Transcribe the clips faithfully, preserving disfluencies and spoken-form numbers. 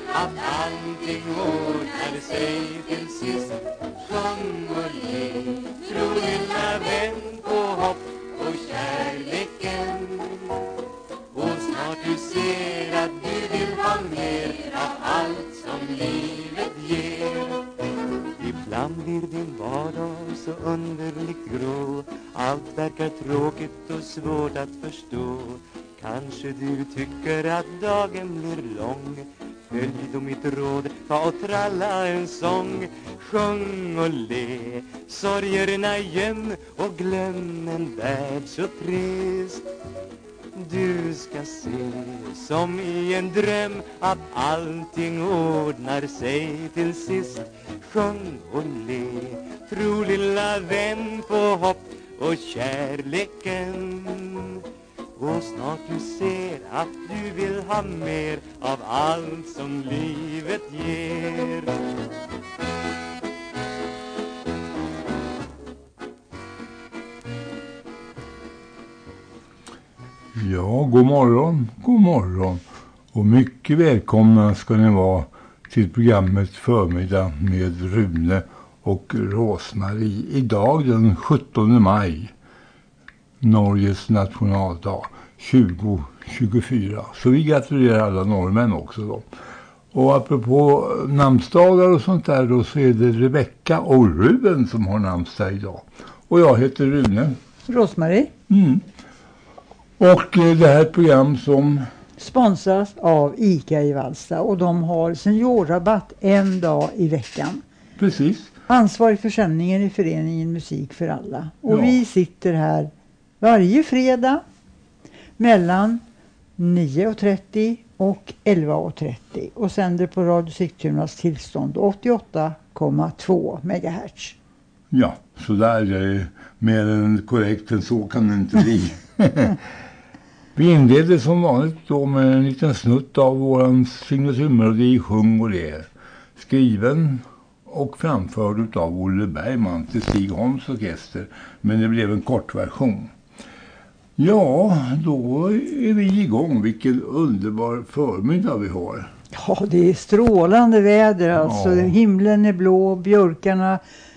att allting ordnar sig till sist. Sjung och le, tro lilla vän på hopp och kärleken. Och snart du ser att du vill ha mer av allt som livet ger. Ibland blir din vardag så underligt grå. Allt verkar tråkigt och svårt att förstå. Kanske du tycker att dagen blir lång. Följ då mitt råd, ta och tralla en sång. Sjung och le, sorgerna göm och glöm en värld så trist. Du ska se som i en dröm att allting ordnar sig till sist. Sjung och le, tro lilla vän på hopp och kärleken. Och snart du ser att du vill ha mer av allt som livet ger. Ja, god morgon, god morgon. Och mycket välkomna ska ni vara till programmet Förmiddag med Rune och Rosmarie. Idag den sjuttonde maj, Norges nationaldag, tjugo tjugofyra. Så vi gratulerar alla norrmän också då. Och apropå namnsdagar och sånt där då, så är det Rebecka och Ruben som har namnsdag idag. Och jag heter Rune. Rosmarie. Mm. Och det här är ett program som sponsras av ICA i Vallsta och de har seniorrabatt en dag i veckan. Precis. Ansvarig för sändningen i föreningen Musik för alla. Och Ja. vi sitter här varje fredag mellan nio och trettio och elva och trettio och sänder på Radio Sigtunas tillstånd åttioåtta komma två megahertz. Ja, så där är det mer än korrekt än så kan det inte bli. Vi inleder som vanligt då med en liten snutt av våran signaturmelodi Sjung och le. Skriven och framförd av Olle Bergman till Stig Holms orkester. Men det blev en kort version. Ja, då är vi igång. Vilken underbar förmiddag vi har. Ja, det är strålande väder alltså. Ja. Himlen är blå, björkarna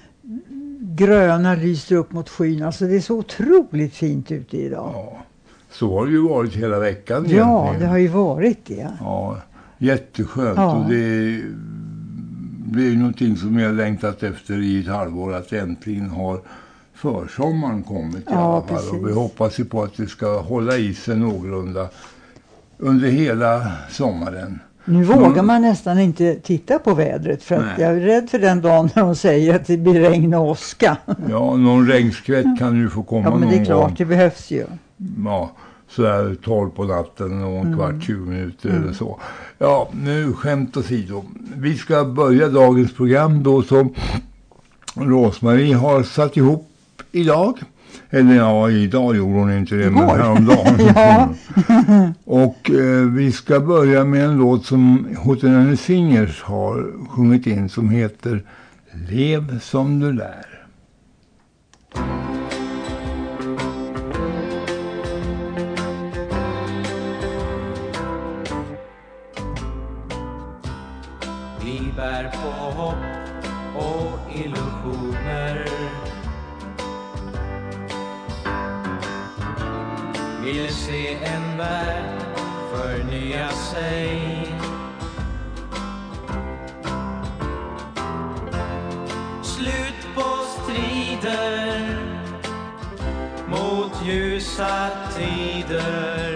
gröna lyser upp mot skyn. Alltså det är så otroligt fint ute idag. Ja, så har det ju varit hela veckan. Ja, egentligen. det har ju varit det. Ja, jätteskönt. Ja. Och det, det är ju någonting som jag har längtat efter i ett halvår, att äntligen har försommaren kommit i Ja, alla fall. precis. Och vi hoppas ju på att det ska hålla i sig någorlunda under hela sommaren. Nu vågar man nästan inte titta på vädret för att Nej. jag är rädd för den dagen när de säger att det blir regn och åska. Ja, någon regnskvätt kan ju få komma Ja, men det är någon klart, gång. det behövs ju. Ja, sådär tolv på natten och en Mm. kvart, tjugo minuter eller så. Ja, nu skämt åsido. Vi ska börja dagens program då som Rosmarie har satt ihop idag. Eller ja, idag gjorde hon inte det, men Igår. häromdagen. Ja. Och eh, vi ska börja med en låt som Hotelane Singers har sjungit in som heter Lev som du lär. Vi bär på hopp och illusioner. Vill se en värld förnya sig. Slut på strider mot ljusa tider.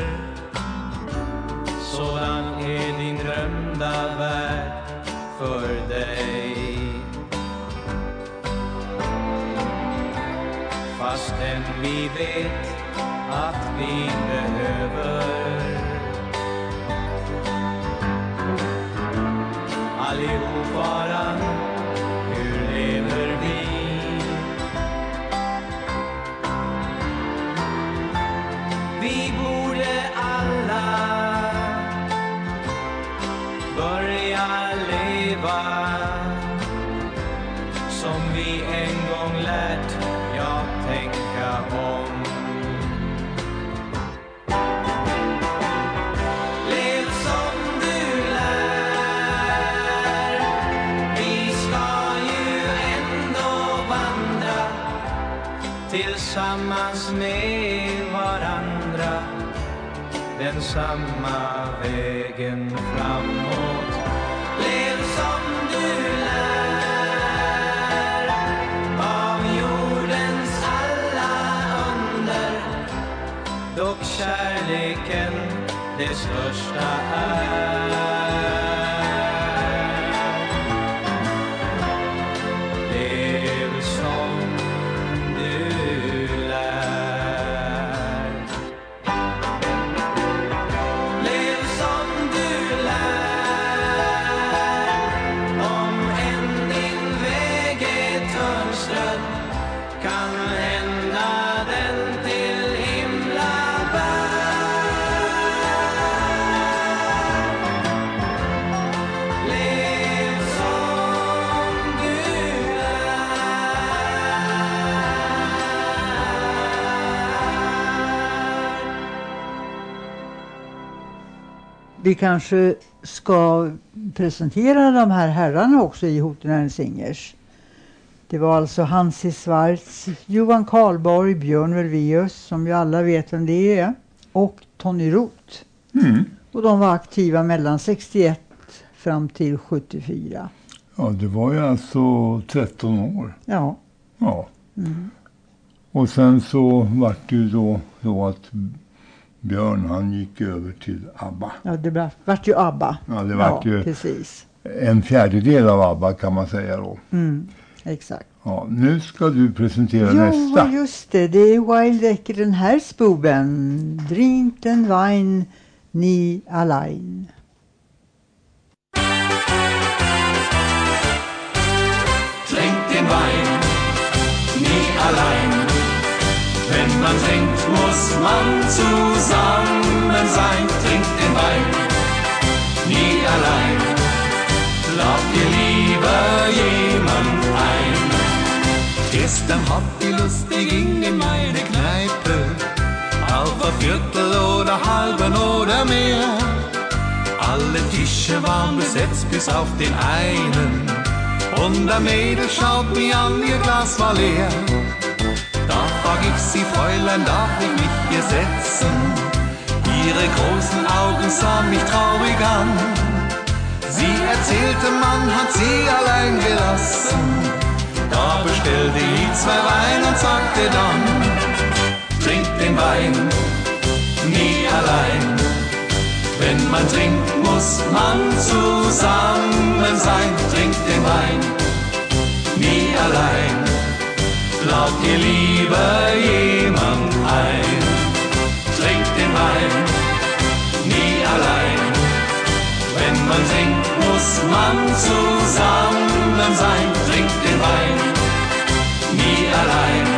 Sådan är din drömda värld för dig. Fastän vi vet att vi behöver allihop varann. Hur lever vi? Vi borde alla börja leva som vi en gång lärt, ja, tänka om. Lev som du lär. tillsammans med varandra den samma vägen framåt. Lev som du lär av jordens alla under, dock kärleken det största är. Lev som du lär. Lev som du lär, om än din väg är törnströdd, kan hända den till himla bär. Lev som du Vi kanske ska presentera de här herrarna också i Hoten Singers. Det var alltså Hansi Schwarz, Johan Karlborg, Björn Ulvaeus, som ju alla vet vem det är, och Tony Roth. Mm. Och de var aktiva mellan sextioett fram till sjuttiofyra. Ja, det var ju alltså tretton år. Ja. Ja. Mm. Och sen så var det ju då, då att Björn han gick över till ABBA. Ja, det var, vart ju ABBA. Ja, det vart ja, ju precis. en fjärdedel av ABBA kan man säga då. Mm, exakt. Ja, nu ska du presentera Ja, nästa. just det. Det är Wild Ecker, den här spoben. Drink den Wein nie allein. Trink den Wein, nie allein. Wenn man trinkt, muss man zusammen sein. Trink den Wein, nie allein. Lad dir lieber jemand ein. Gestern habt ihr Lust, ich ging in meine Kneipe. Auf ein Viertel oder halben oder mehr. Alle Tische waren besetzt bis auf den einen. Und der Mädel schaut mich an, ihr Glas war leer. Da frag ich sie, Fräulein, darf ich mich hier setzen? Ihre großen Augen sahen mich traurig an. Sie erzählte, man hat sie allein gelassen. Da bestellte ich zwei Wein und sagte dann: Trink den Wein, nie allein. Wenn man trinkt, muss man zusammen sein. Trink den Wein, nie allein. Lad dir lieber jemand ein. Trink den Wein, nie allein. Wenn man trinkt, muss man zusammen sein. Trink den Wein, nie allein.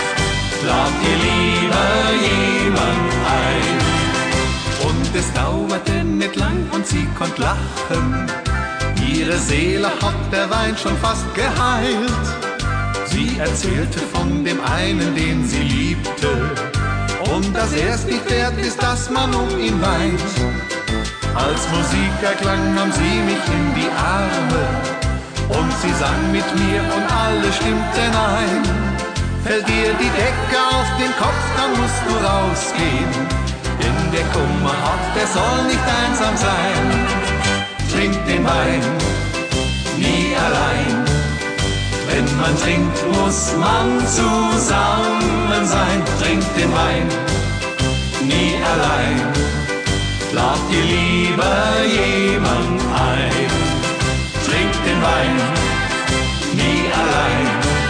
Lad dir lieber jemand ein. Und es dauerte nicht lang und sie konnte lachen. Ihre Seele hat der Wein schon fast geheilt. Sie erzählte von dem einen, den sie liebte. Und dass erst nicht wert ist, dass man um ihn weint. Als Musik erklang, nahm sie mich in die Arme. Und sie sang mit mir und alle stimmten ein. Fällt dir die Decke auf den Kopf, dann musst du rausgehen. Denn der Kummer hat, der soll nicht einsam sein. Trink den Wein, nie allein. Wenn man trinkt, muss man zusammen sein. Trink den Wein, nie allein. Lad dir lieber jemand ein. Trink den Wein, nie allein.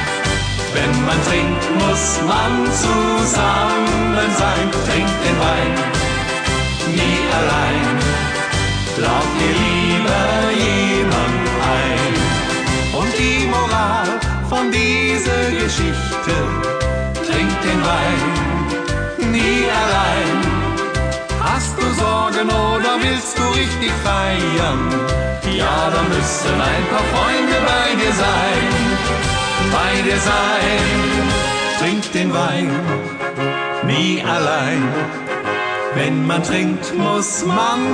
Wenn man trinkt, muss man zusammen sein. Trink den Wein, nie allein. Lad dir lieber jemand ein. Und die Moral von dieser Geschichte: Trink den Wein, nie allein. Hast du Sorgen oder willst du richtig feiern? Ja, dann müssen ein paar Freunde bei dir sein. Bei dir sein. Trink den Wein, nie allein. Wenn man trinkt, muss man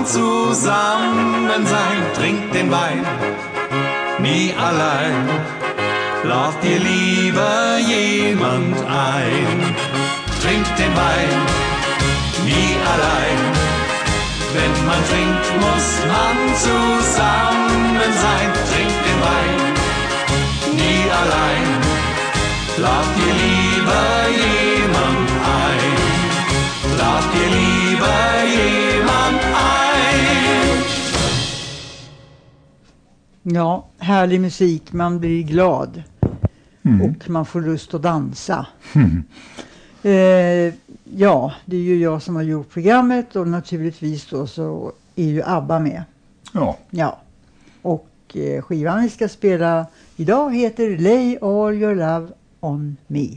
zusammen sein. Trink den Wein, nie allein. lad dir lieber jemand ein. Trink den Wein, nie allein. Wenn man trinkt, muss man zusammen sein. Trink den Wein, nie allein. Lad dir lieber jemand ein. Lad dir lieber jemand ein. Ja, härlig musik. Man blir glad. Mm. Och man får lust att dansa. Mm. Eh, ja, det är ju jag som har gjort programmet. Och naturligtvis då så är ju ABBA med. Ja. Ja. Och eh, skivan vi ska spela idag heter Lay All Your Love On Me.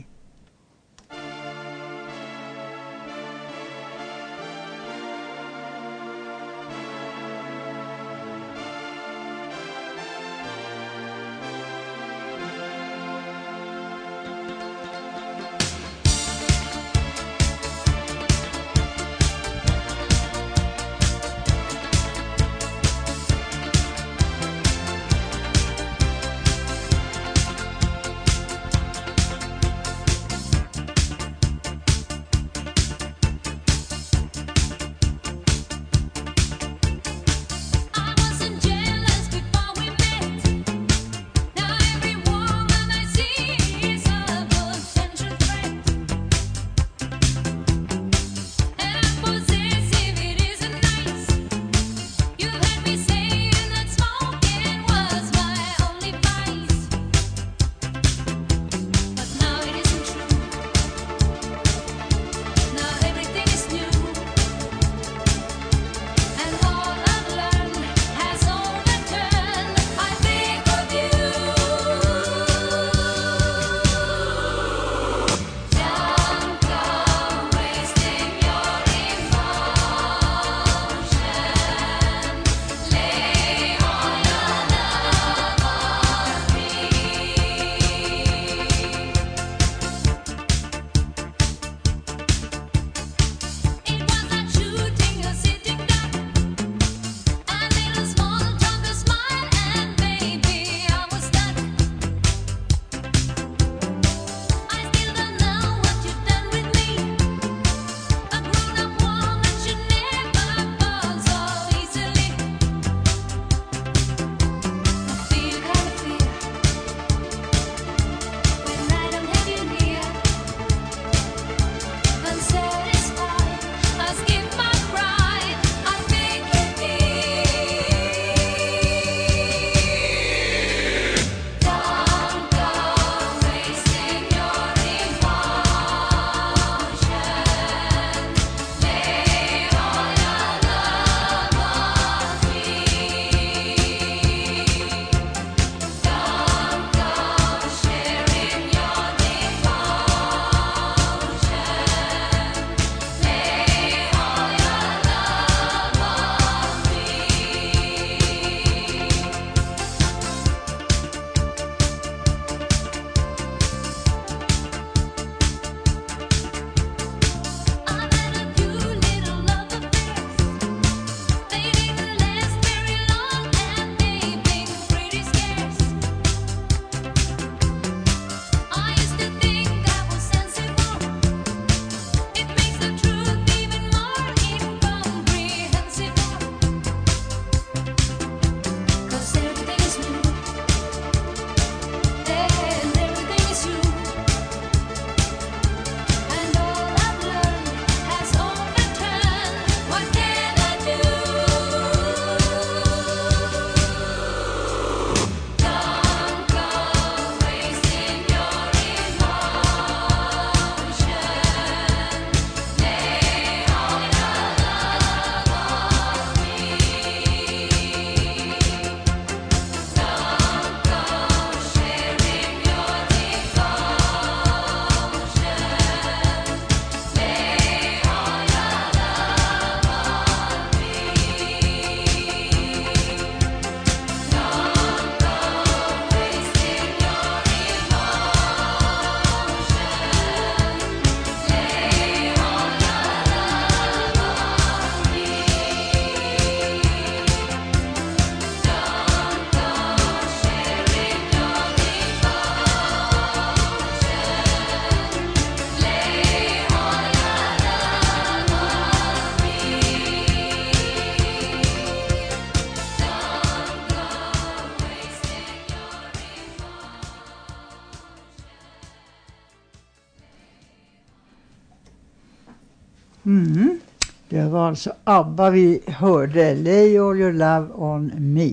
Mm. Det var alltså ABBA vi hörde, Lay All Your Love On Me.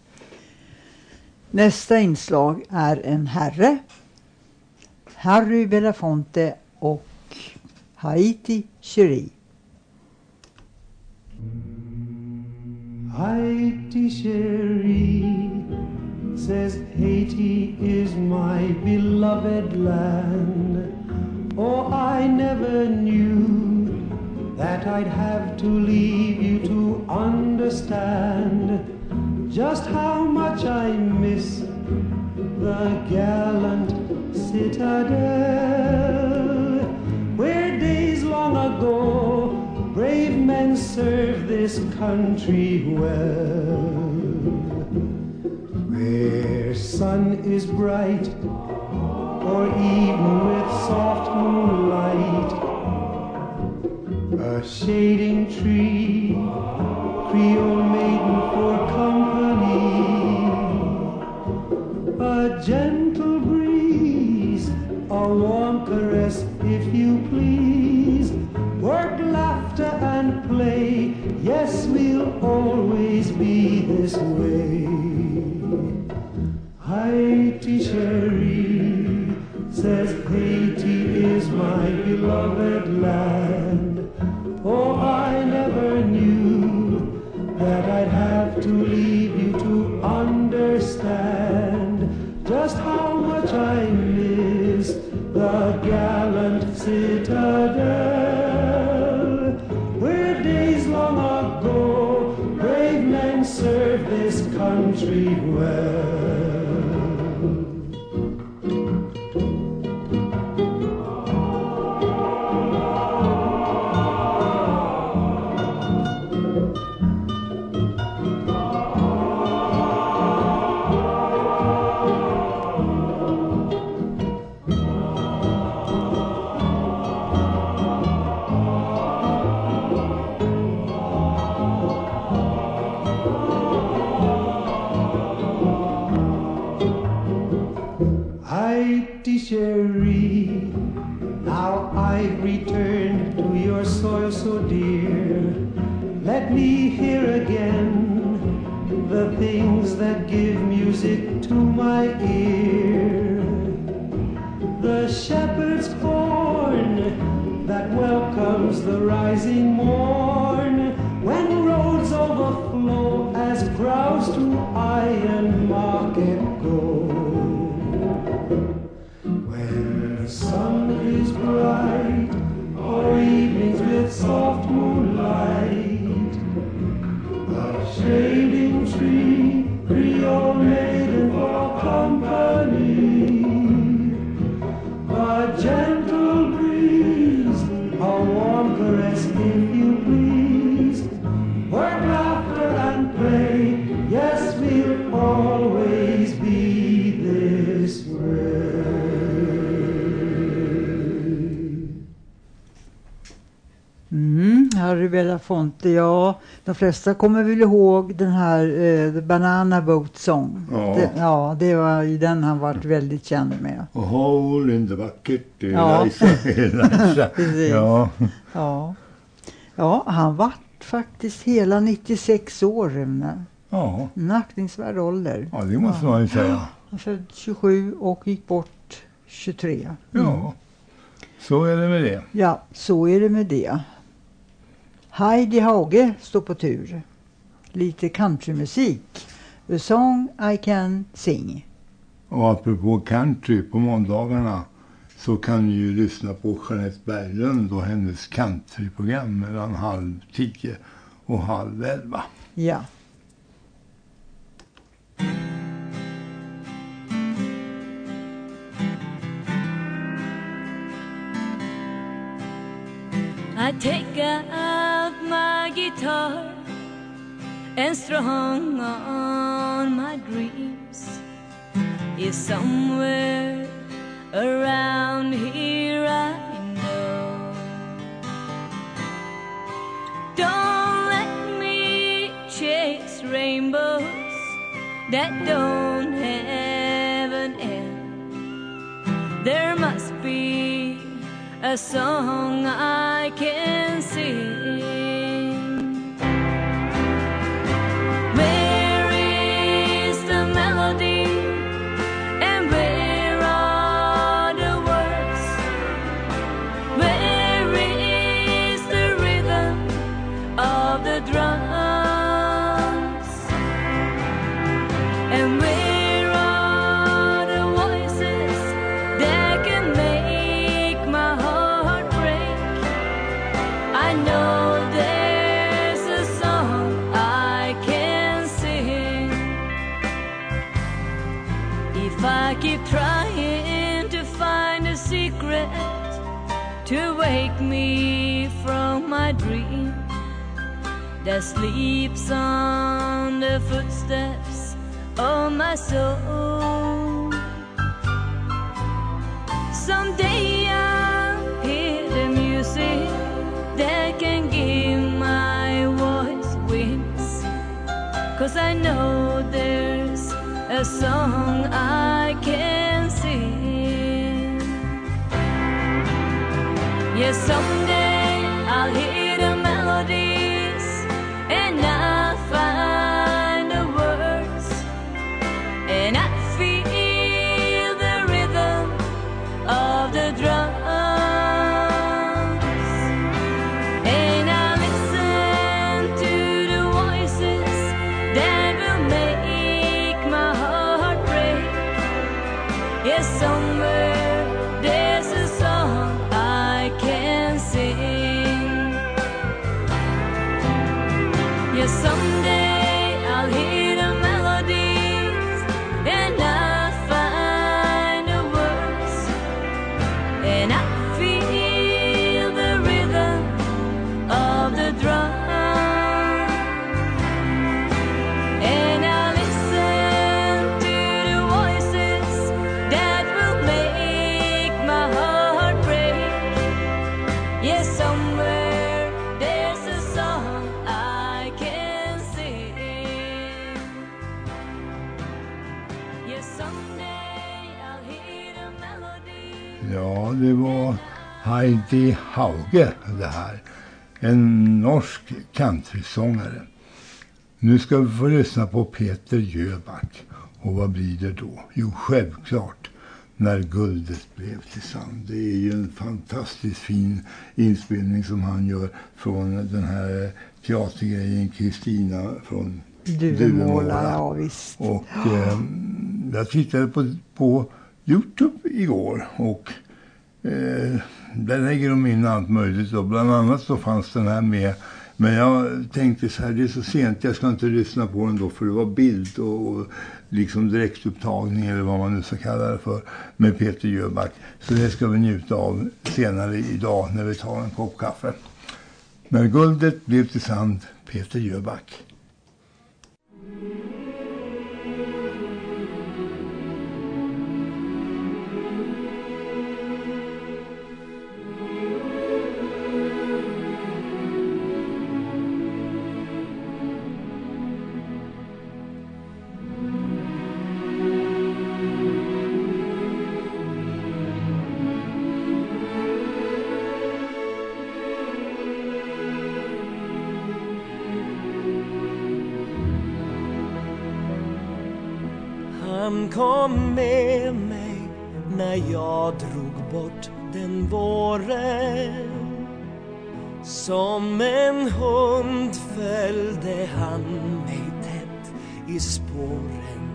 Nästa inslag är en herre, Harry Belafonte och Haiti Cherie. Haiti Cherie says Haiti is my beloved land. Oh, I never knew that I'd have to leave you to understand just how much I miss the gallant citadel, where days long ago brave men served this country well, where sun is bright or even with soft moonlight, a shading tree, Creole maiden for company, a gentle breeze, a warm caress if you please, work, laughter and play, yes, we'll always be this way. Haiti Cherie says Haiti is my beloved land. Oh, I never knew that I'd have to leave you to understand just how much I miss the gallant citadel, where days long ago brave men served this country well. Haiti Cherie, now I've returned to your soil so dear. Let me hear again the things that give music to my ear. The shepherd's horn that welcomes the rising morn, when roads overflow as crowds to Iron Market go. When the sun is bright, or evenings with soft moonlight, a shading tree, Creole maiden for company, a gentle breeze, a warm caress if you please, work, laughter and play, yes, we'll always be this way. Mm, Harry Belafonte, ja. De flesta kommer väl ihåg den här uh, The Banana Boat Song. Ja. Det, ja, det var ju den han varit väldigt känd med. Och hole in the bucket. Ja. Eliza, Eliza. Precis. Ja. Ja. Ja, han var faktiskt hela nittiosex år, Rune. Ja. En aktningsvärd ålder. Ja, det måste man ju säga. Han född tjugosju och gick bort tjugotre. Mm. Ja, så är det med det. Ja, så är det med det. Heidi Hauge står på tur. Lite countrymusik. The Song I Can Sing. Och apropå country, på måndagarna så kan ni ju lyssna på Jeanette Berglund och hennes countryprogram mellan halv tio och halv elva. Ja. I take out my guitar and strung on my dreams. Is somewhere around here I know. Don't let me chase rainbows that don't have an end. There must be a song I can sing. Where is the melody and where are the words? Where is the rhythm of the drums? And where are the voices that can make my heart break? I know there's a song I can sing. If I keep trying to find a secret to wake me from my dream that sleeps on the footsteps of my soul, someday I'll hear the music that can give my voice wings, 'cause I know there's a song I can sing. Yes, someday I'll hear the melodies and I'll find the words, and I feel the rhythm of the drums, and I listen to the voices that will make my heart break. Yes, somewhere there's a song I can sing. Yes, someday I'll hear the melodies and I'll find the words, and I feel the rhythm of the drums, and I listen to the voices that will make my heart break. Yes, somewhere there's a song I can sing. Yes, someday I'll hear the melody. Ja, det var Heidi Hauge det här. En norsk countrysångare. Nu ska vi få lyssna på Peter Jöback. Och vad blir det då? Jo, självklart När guldet blev till sand. Det är ju en fantastiskt fin inspelning som han gör från den här teatergrejen Kristina från Duvemåla, ja visst. Och eh, jag tittade på, på YouTube igår och eh, där lägger de in allt möjligt. Och bland annat så fanns den här med. Men jag tänkte så här, det är så sent, jag ska inte lyssna på den då, för det var bild och, och liksom direktupptagning eller vad man nu ska kalla det för, med Peter Jöback. Så det ska vi njuta av senare idag när vi tar en kopp kaffe. När guldet blev till sand, Peter Jöback. Han kom med mig när jag drog bort den våren. Som en hund följde han mig tätt i spåren.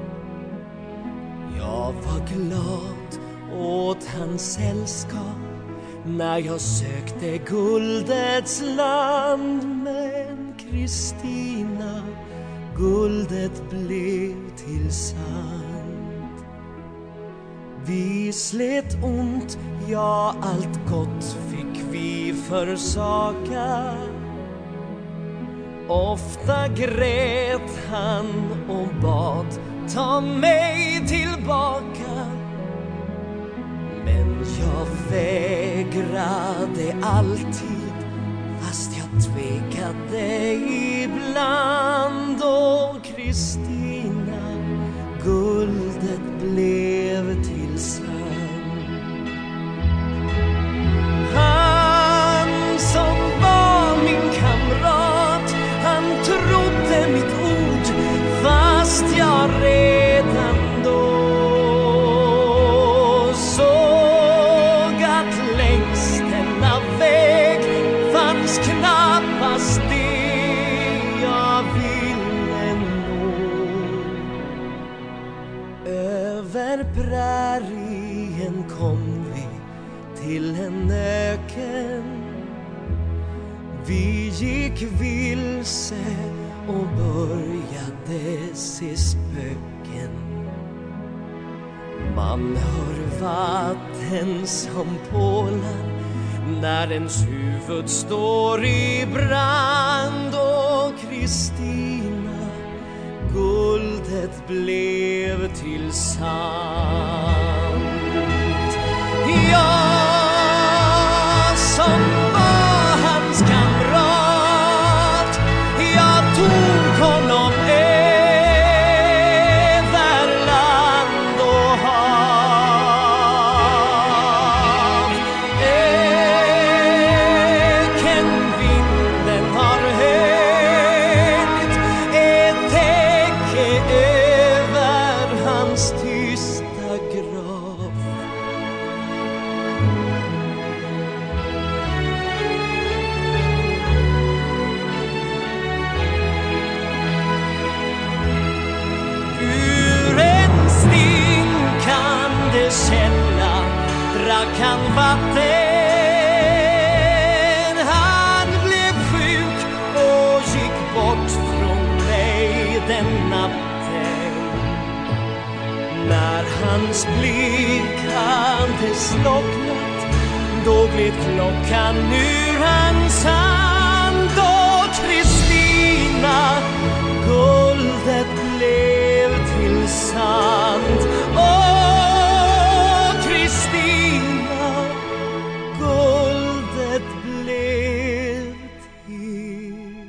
Jag var glad åt hans sällskap när jag sökte guldets land. Men Kristina, guldet blev till sand. Vi slet ont, ja allt gott fick vi försaka. Ofta grät han och bad, ta mig tillbaka. Men jag vägrade alltid, fast jag tvekade ibland. Och Kristina, guldet blev till sand. över prärien kom vi till en öken. Vi gick vilse och började se spöken. Man hör vatten som pålar när ens huvud står i brand. Och Kristina, guldet blev till sand. Jag som var hans kamrat, jag tog honom över land och hav. Ökenvinden har höjt ett täcke över hans tysta grav. Ur en stinkande källa drack han vatten. Han blev sjuk och gick bort från mig den natten. När hans blick hade slocknat, då gled klockan ur hans hand. Och Kristina, guldet blev till sand. Åh, Kristina, guldet blev till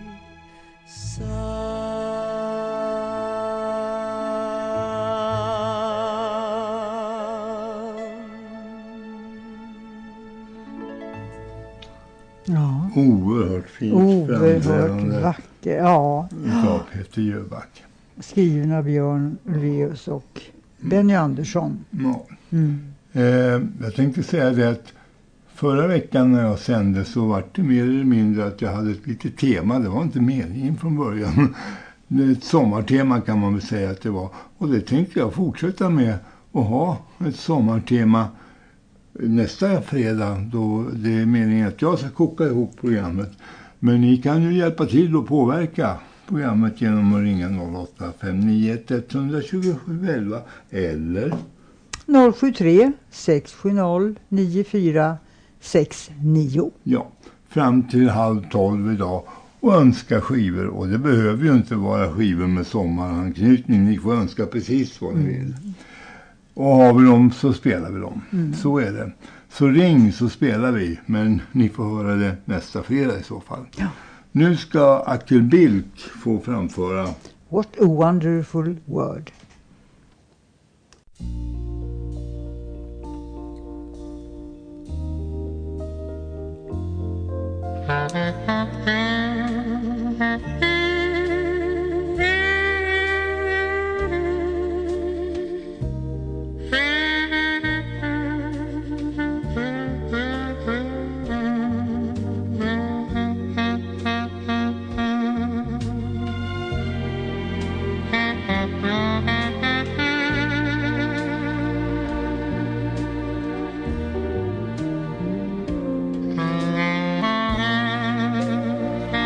Ja, Oerhört fint. oerhört framträdande vacker. Ja, utav Peter Jöback. skriven av Björn Ulvaeus och Benny Andersson. Ja. Mm. Eh, jag tänkte säga det att förra veckan när jag sände så var det mer eller mindre att jag hade ett litet tema. Det var inte meningen från början. Ett sommartema kan man väl säga att det var. Och det tänkte jag fortsätta med att ha ett sommartema nästa fredag. Då det är meningen att jag ska koka ihop programmet. Men ni kan ju hjälpa till att påverka programmet genom att ringa noll åtta fem nio ett ett två sju elva eller noll sju tre sex sju noll nio fyra sex nio. ja, fram till halv tolv idag och önska skivor. Och det behöver ju inte vara skivor med sommaranknytning. Ni får önska precis vad ni Mm. vill. Och har vi dem så spelar vi dem. Mm. Så är det. Så ring så spelar vi. Men ni får höra det nästa fredag i så fall. Ja. Nu ska Akel Bilk få framföra What a wonderful word. Thank you.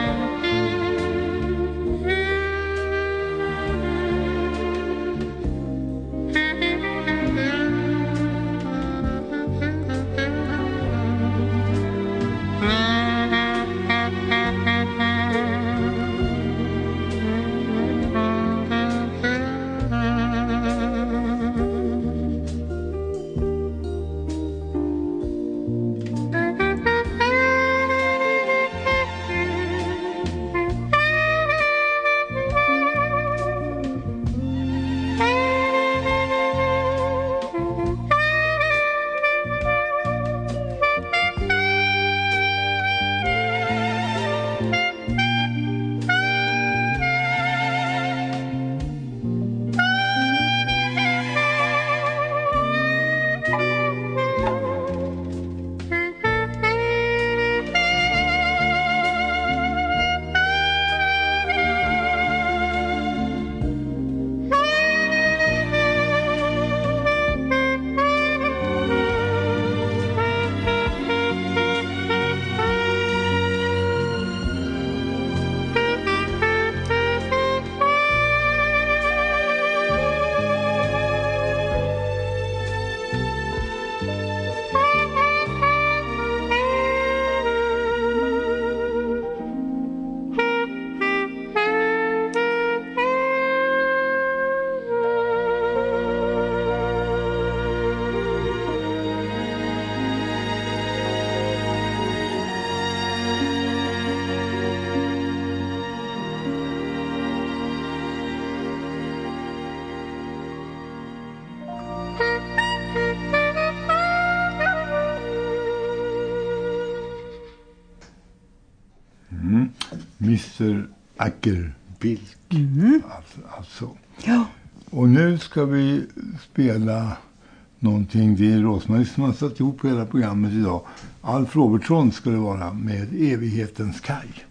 mister Ackerbilk. Mm. Alltså, alltså. Ja. Och nu ska vi spela någonting. Det är Rosmarie som har satt ihop hela programmet idag. Alf Robertsson ska det vara med Evighetens kaj.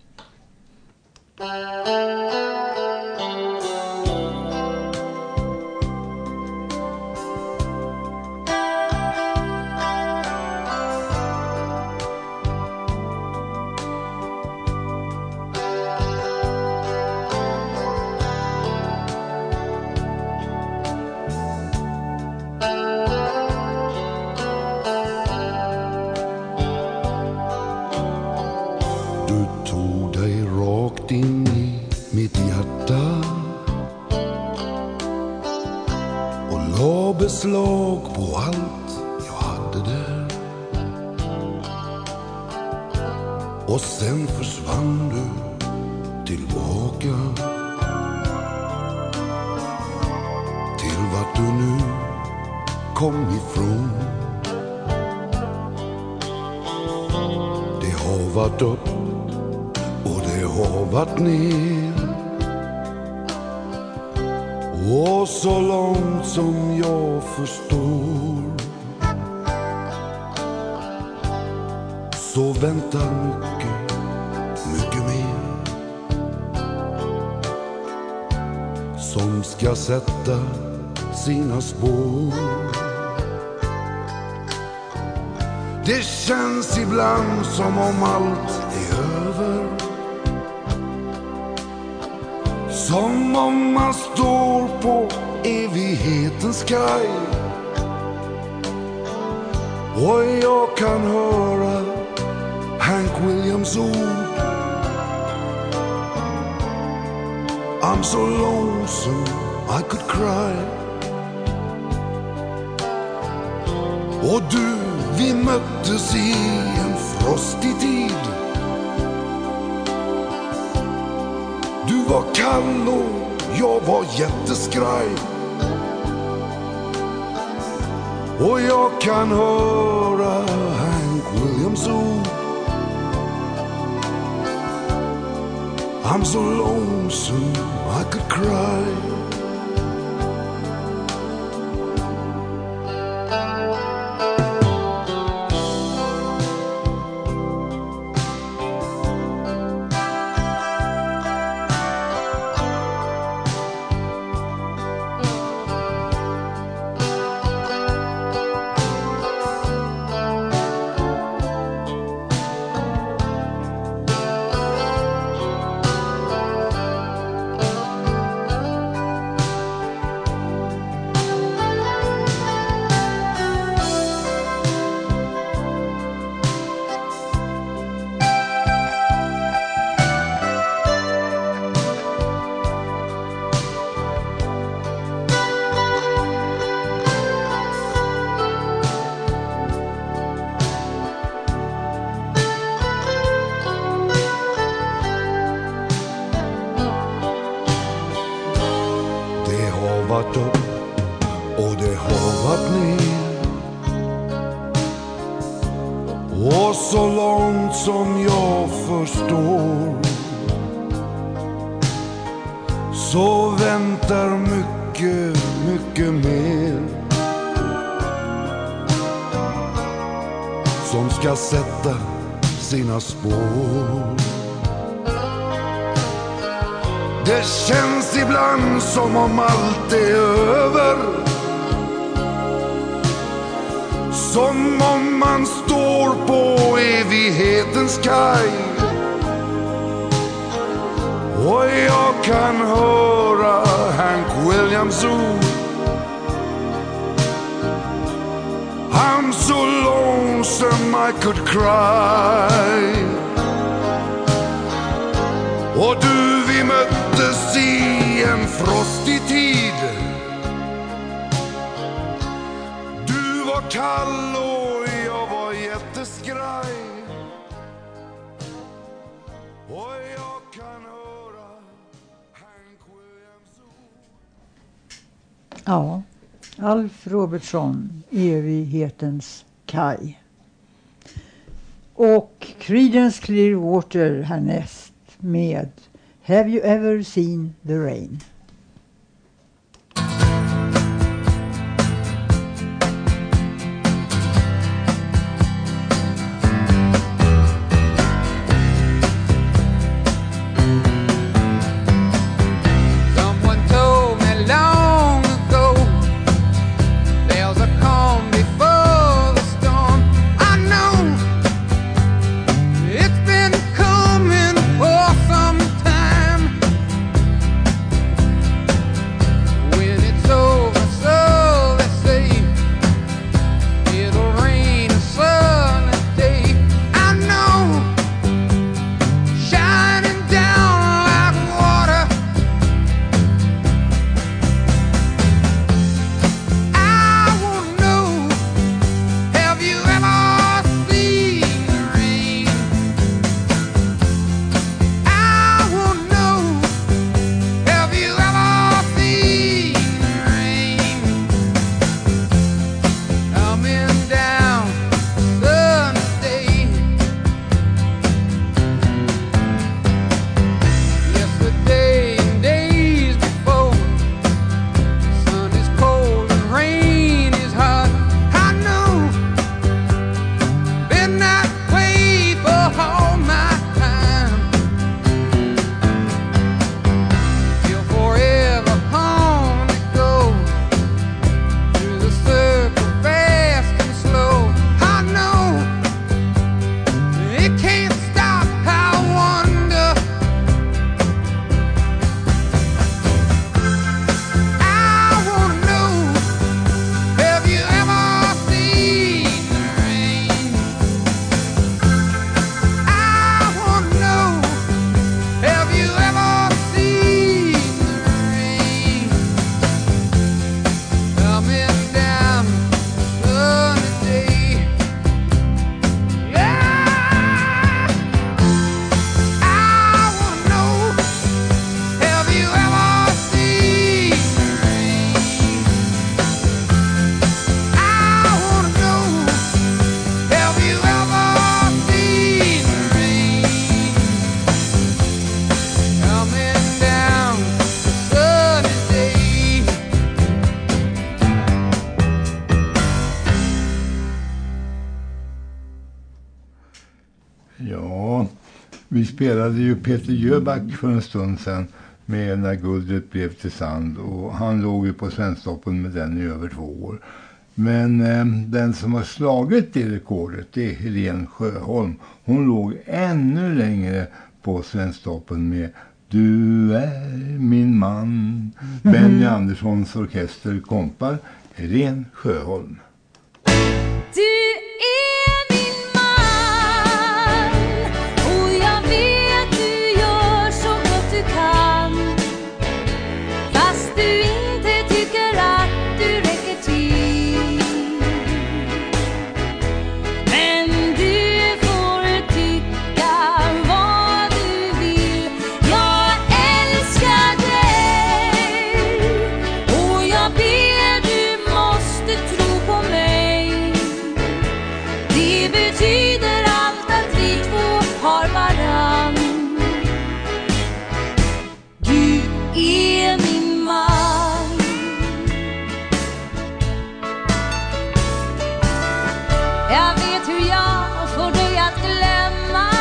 Beslag på allt jag hade där. Och sen försvann du tillbaka till vart du nu kom ifrån. Det har varit upp och det har varit ner. Och så långt som jag förstår så väntar mycket, mycket mer som ska sätta sina spår. Det känns ibland som om allt är över, som om man står på evighetens kaj. Och jag kan höra Hank Williams ord: I'm so lonesome I could cry. Och du, vi möttes i en frostig tid. Du var kall och jag var jätteskraj. Och jag kan höra Hank Williams ord: I'm so lonesome I could cry. varit upp och det har varit ner. Och så långt som jag förstår så väntar mycket, mycket mer som ska sätta sina spår. Det känns ibland som om allt är över, som om man står på evighetens kaj. Och jag kan höra Hank Williams ord: I'm so lonesome I could cry. Och du, vi möttes i en frostig tid. Du var kall och jag var jätteskraj. Och jag kan höra Hank Williams ord. Ja, Alf Robertsson, Evighetens kaj. Och Creedence Clearwater härnäst med Have You Ever Seen the Rain? Ja, vi spelade ju Peter Jöback för en stund sedan med När guldet blev till sand, och han låg ju på Svensktoppen med den i över två år. Men eh, den som har slagit det rekordet, det är Helene Sjöholm. Hon låg ännu längre på Svensktoppen med Du är min man. Mm-hmm. Benny Anderssons orkester kompar Helene Sjöholm. Du är min man, och jag vet du gör så gott du kan. Fast du inte tycker att du räcker till. Men du får tycka vad du vill. Jag älskar dig, och jag ber du måste tro på mig. Det betyder allt att vi två har varann. Du är min man. Jag vet hur jag får dig att glömma,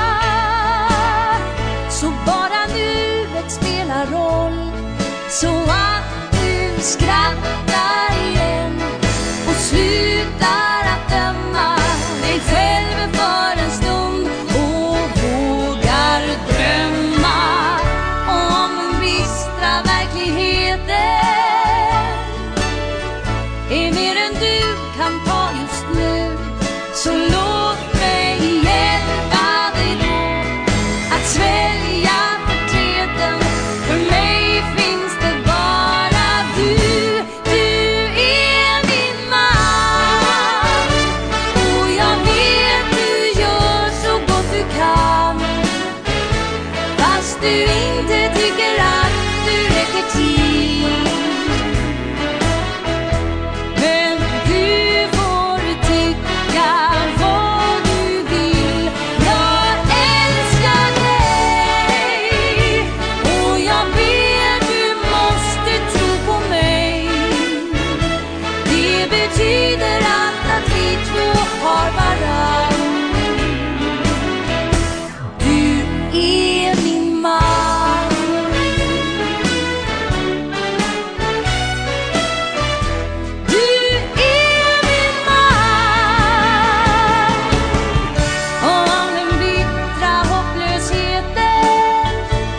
så bara nuet spelar roll, så att du skrattar igen och slutar att döma dig själv för en stund och vågar drömma om den bistra verkligheten är mer än du kan ta just nu. Så låt mig hjälpa dig då att svälja porträtten. För mig finns det bara du. Du betyder allt att vi två har varann. Du är min man. Du är min man. Om den bittra hopplösheten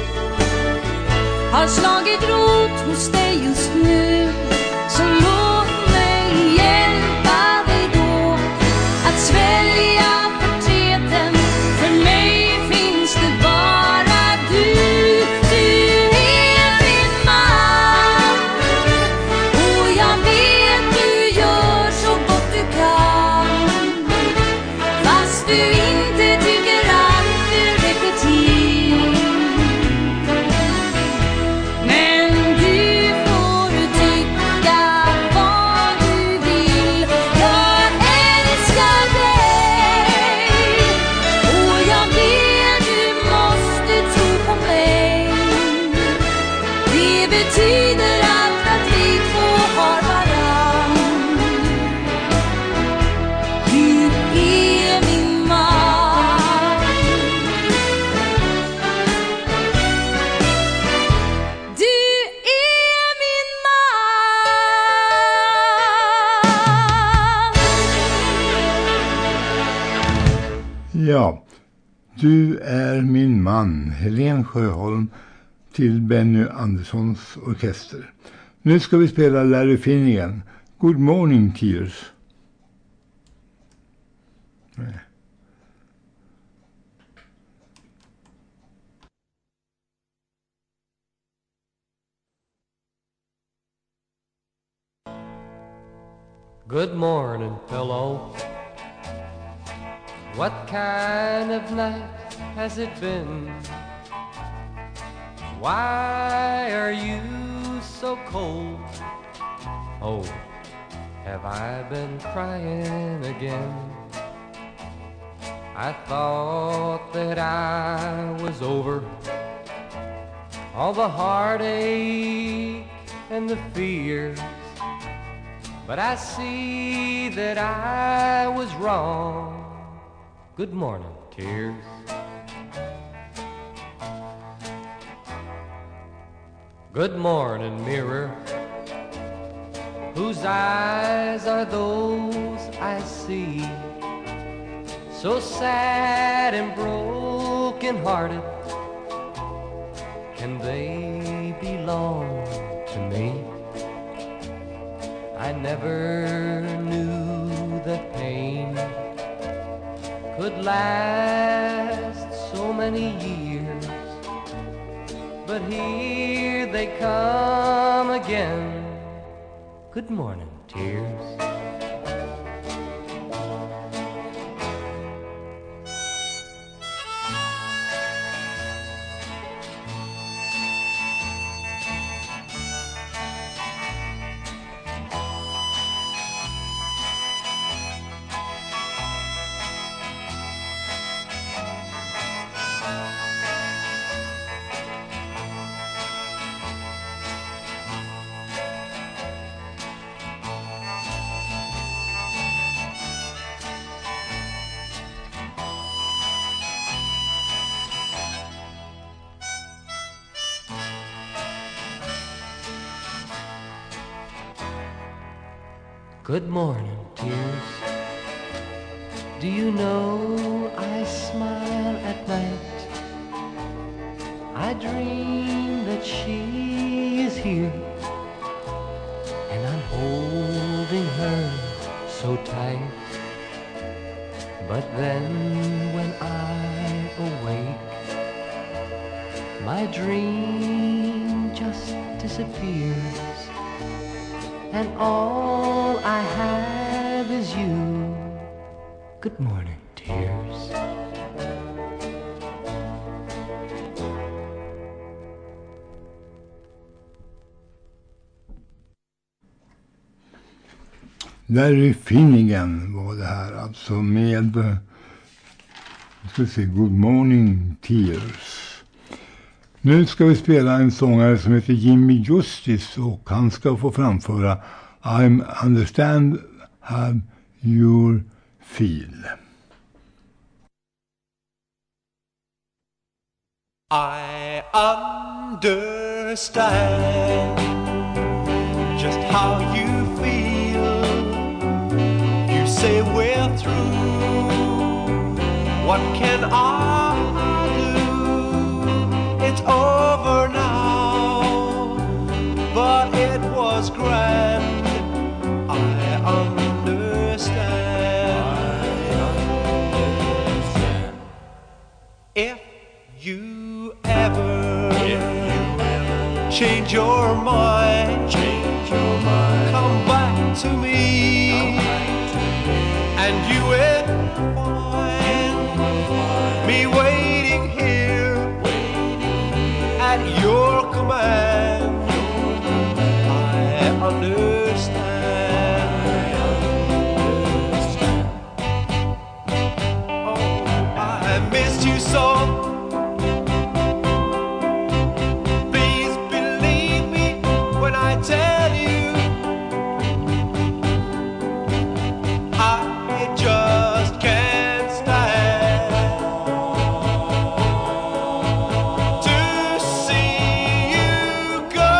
har slagit rot hos dig just nu, så låt mig hjälpa dig då att svälja porträtten. För mig finns det bara du. Du är min man, och jag vet du gör så gott du kan, fast du inte tycker att du räcker till. Men du får tycka vad du vill. Jag älskar dig, och jag vet du måste tro på mig. Det betyder allt att vi två har varann. Du är min man. Du är min man. Ja, du är min man, Helen Sjöholm till Benny Anderssons orkester. Nu ska vi spela Larry Finnegan, Good Morning Tears. Nej. Good morning, pillow. What kind of night has it been? Why are you so cold? Oh, have I been crying again? I thought that I was over all the heartache and the fears, but I see that I was wrong. Good morning, tears. Good morning, mirror. Whose eyes are those I see? So sad and broken-hearted. Can they belong to me? I never knew that pain could last so many years, but here they come again. Good morning, tears. Good morning, tears. Do you know I smile at night? I dream that she is here, and I'm holding her so tight. But then when I awake, my dream just disappears, and all I have is you. Good morning, tears. Larry Finnegan var det här alltså med, jag ska se, Good Morning Tears. Nu ska vi spela en sångare som heter Jimmy Justice, och han ska få framföra I understand have your feel. I understand just how you feel. You say we're through. What can I do? It's over now, but it was grand. I understand. I understand. If you ever, if you ever change your mind, change your mind, come back to me, come back to me, and you will find, find me waiting here, waiting here at your command. Your command. I understand. I understand. Oh, I missed you so. Tell you I just can't stand to see you go.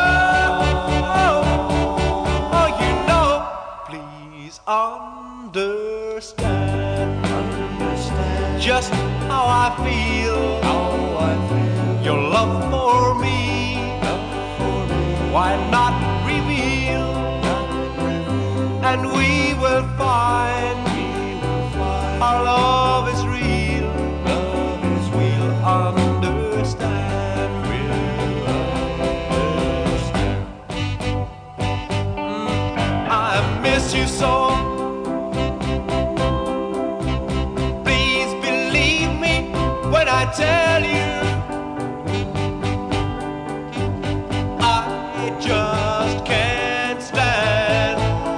Oh, you know, please understand, understand just how I feel, how I feel. Your love for me, love for me. Why not? And we will find, we will find our love is real, love is we'll understand, we'll understand. Mm, I miss you so. Please believe me when I tell you I just can't stand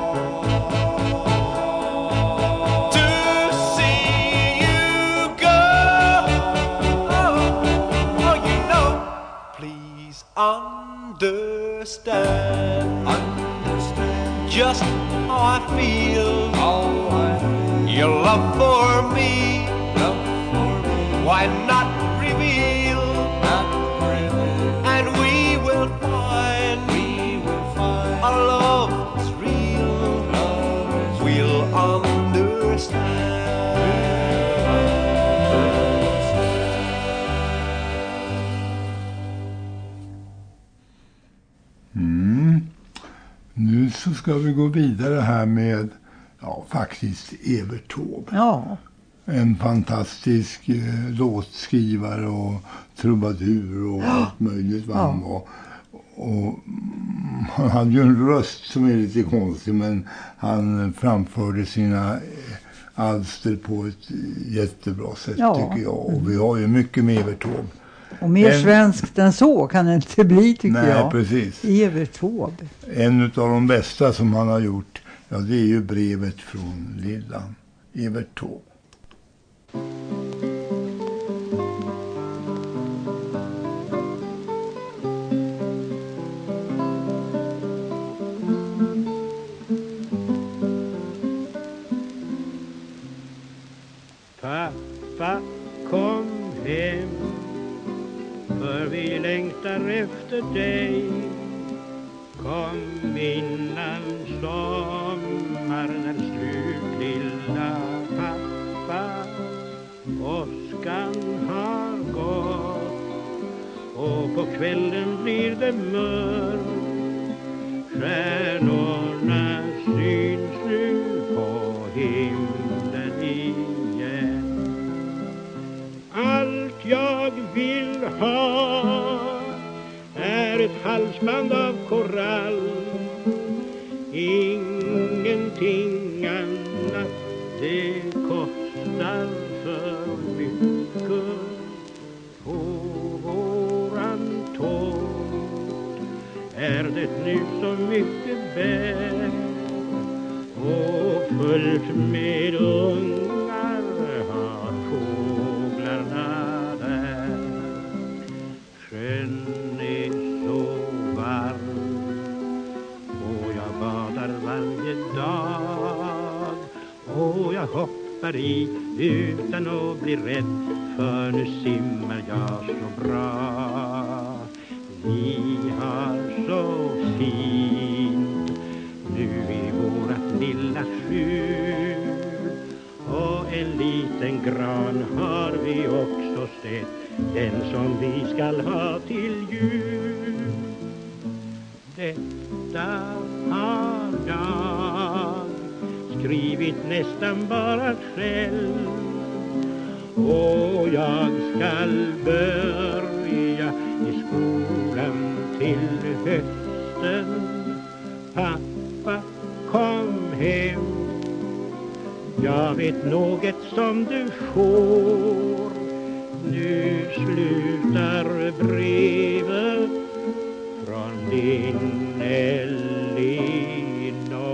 understand, understand just how I feel, how I feel. Your love for me, love for me. Why not reveal, not reveal. And we will find, we will find our love is real, love is we'll understand. Nu så ska vi gå vidare här med, ja, faktiskt Evert Taube. Ja. En fantastisk eh, låtskrivare och trubadur och ja. allt möjligt. Ja. Och, och han hade ju en röst som är lite konstig, men han framförde sina eh, alster på ett jättebra sätt, ja. tycker jag. Och vi har ju mycket med Evert Taube. Och mer en, svenskt än så kan det inte bli, tycker nej, jag. Precis. Evert Taube. En av de bästa som han har gjort, ja, det är ju brevet från Lillan. Evert Taube. Pappa, kom hem, för vi längtar efter dig. Kom innan sommaren är slut, lilla pappa. Åskan har gått och på kvällen blir det mörkt. Stjärnorna syns nu på himlen igen. Allt jag vill ha är ett halsband av korall. Ingenting annat, det kostar för mycket. På våran tåg är det nu så mycket bär och fullt med ungar har fåglarna där. Sjön är så varm och jag badar varje dag. Och jag hoppar i utan att bli rädd, för nu simmar jag så bra. Vi har så fint nu i vårat lilla skjul, och en liten gran har vi också sett, den som vi skall ha till jul. Detta har jag skrivit nästan bara själv, och jag skall börja i skolan till hösten. Pappa, kom hem, jag vet något som du får. Nu slutar brevet från din Elinor.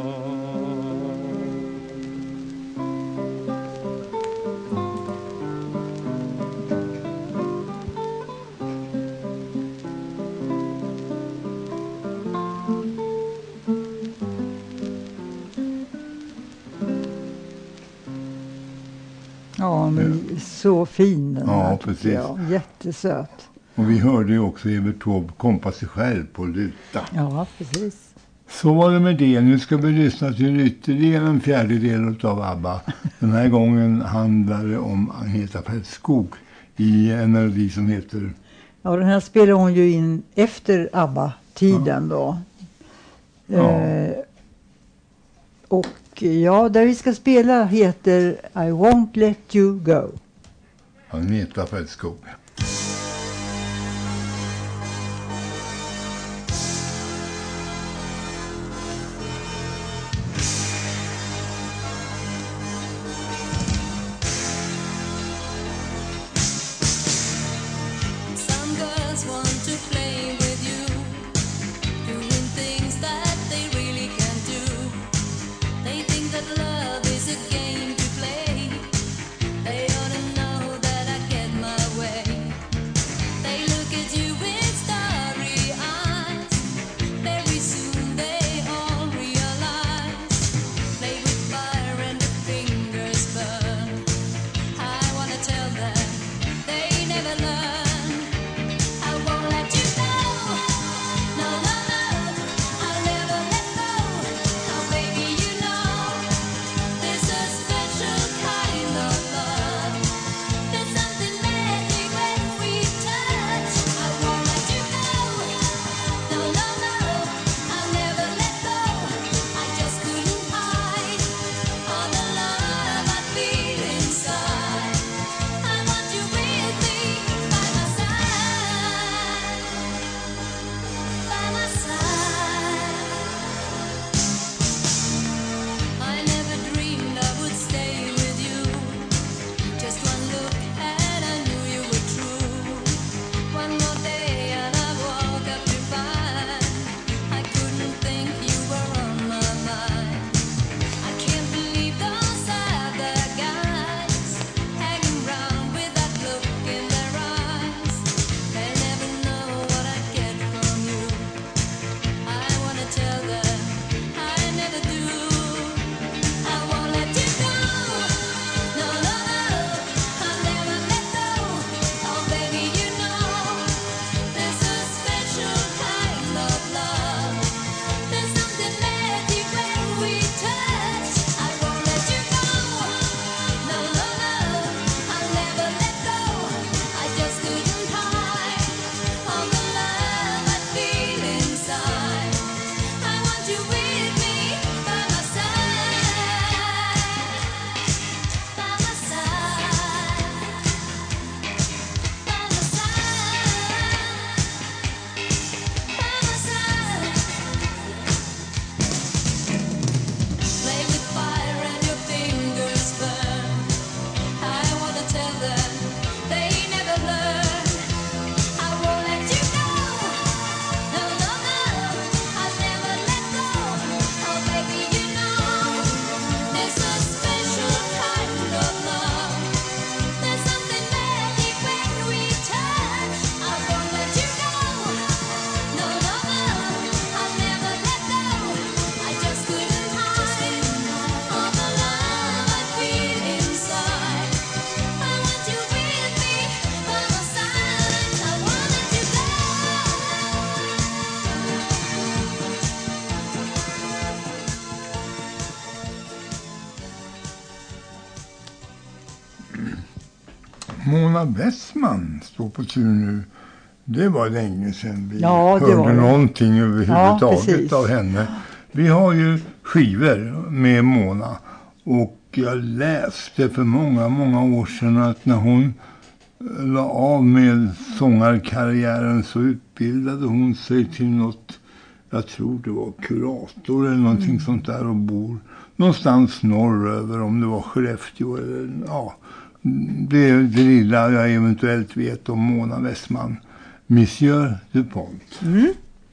Ja, men så fin den Ja, här, precis. tycker jag. Jättesöt. Och vi hörde ju också Evert Taube kompa sig själv på luta. Ja, precis. Så var det med det. Nu ska vi lyssna till ytterligare en fjärdedel av ABBA. Den här gången handlar det om Agneta Fältskog i en melodi som heter... Ja, den här spelar hon ju in efter ABBA-tiden ja. då. Ja. Eh, och ja, där vi ska spela heter I Won't Let You Go. Agneta Fältskog. They ought to know that I get my way. Mona Westman står på tur nu. Det var länge sedan vi ja, det hörde var det. någonting överhuvudtaget ja, av henne. Vi har ju skivor med Mona. Och jag läste för många, många år sedan att när hon la av med sångarkarriären så utbildade hon sig till något, jag tror det var kurator eller någonting mm. sånt där, och bor någonstans norröver, om det var Skellefteå eller ja, det är det lilla jag eventuellt vet om Mona Westman. Monsieur Dupont. Mm.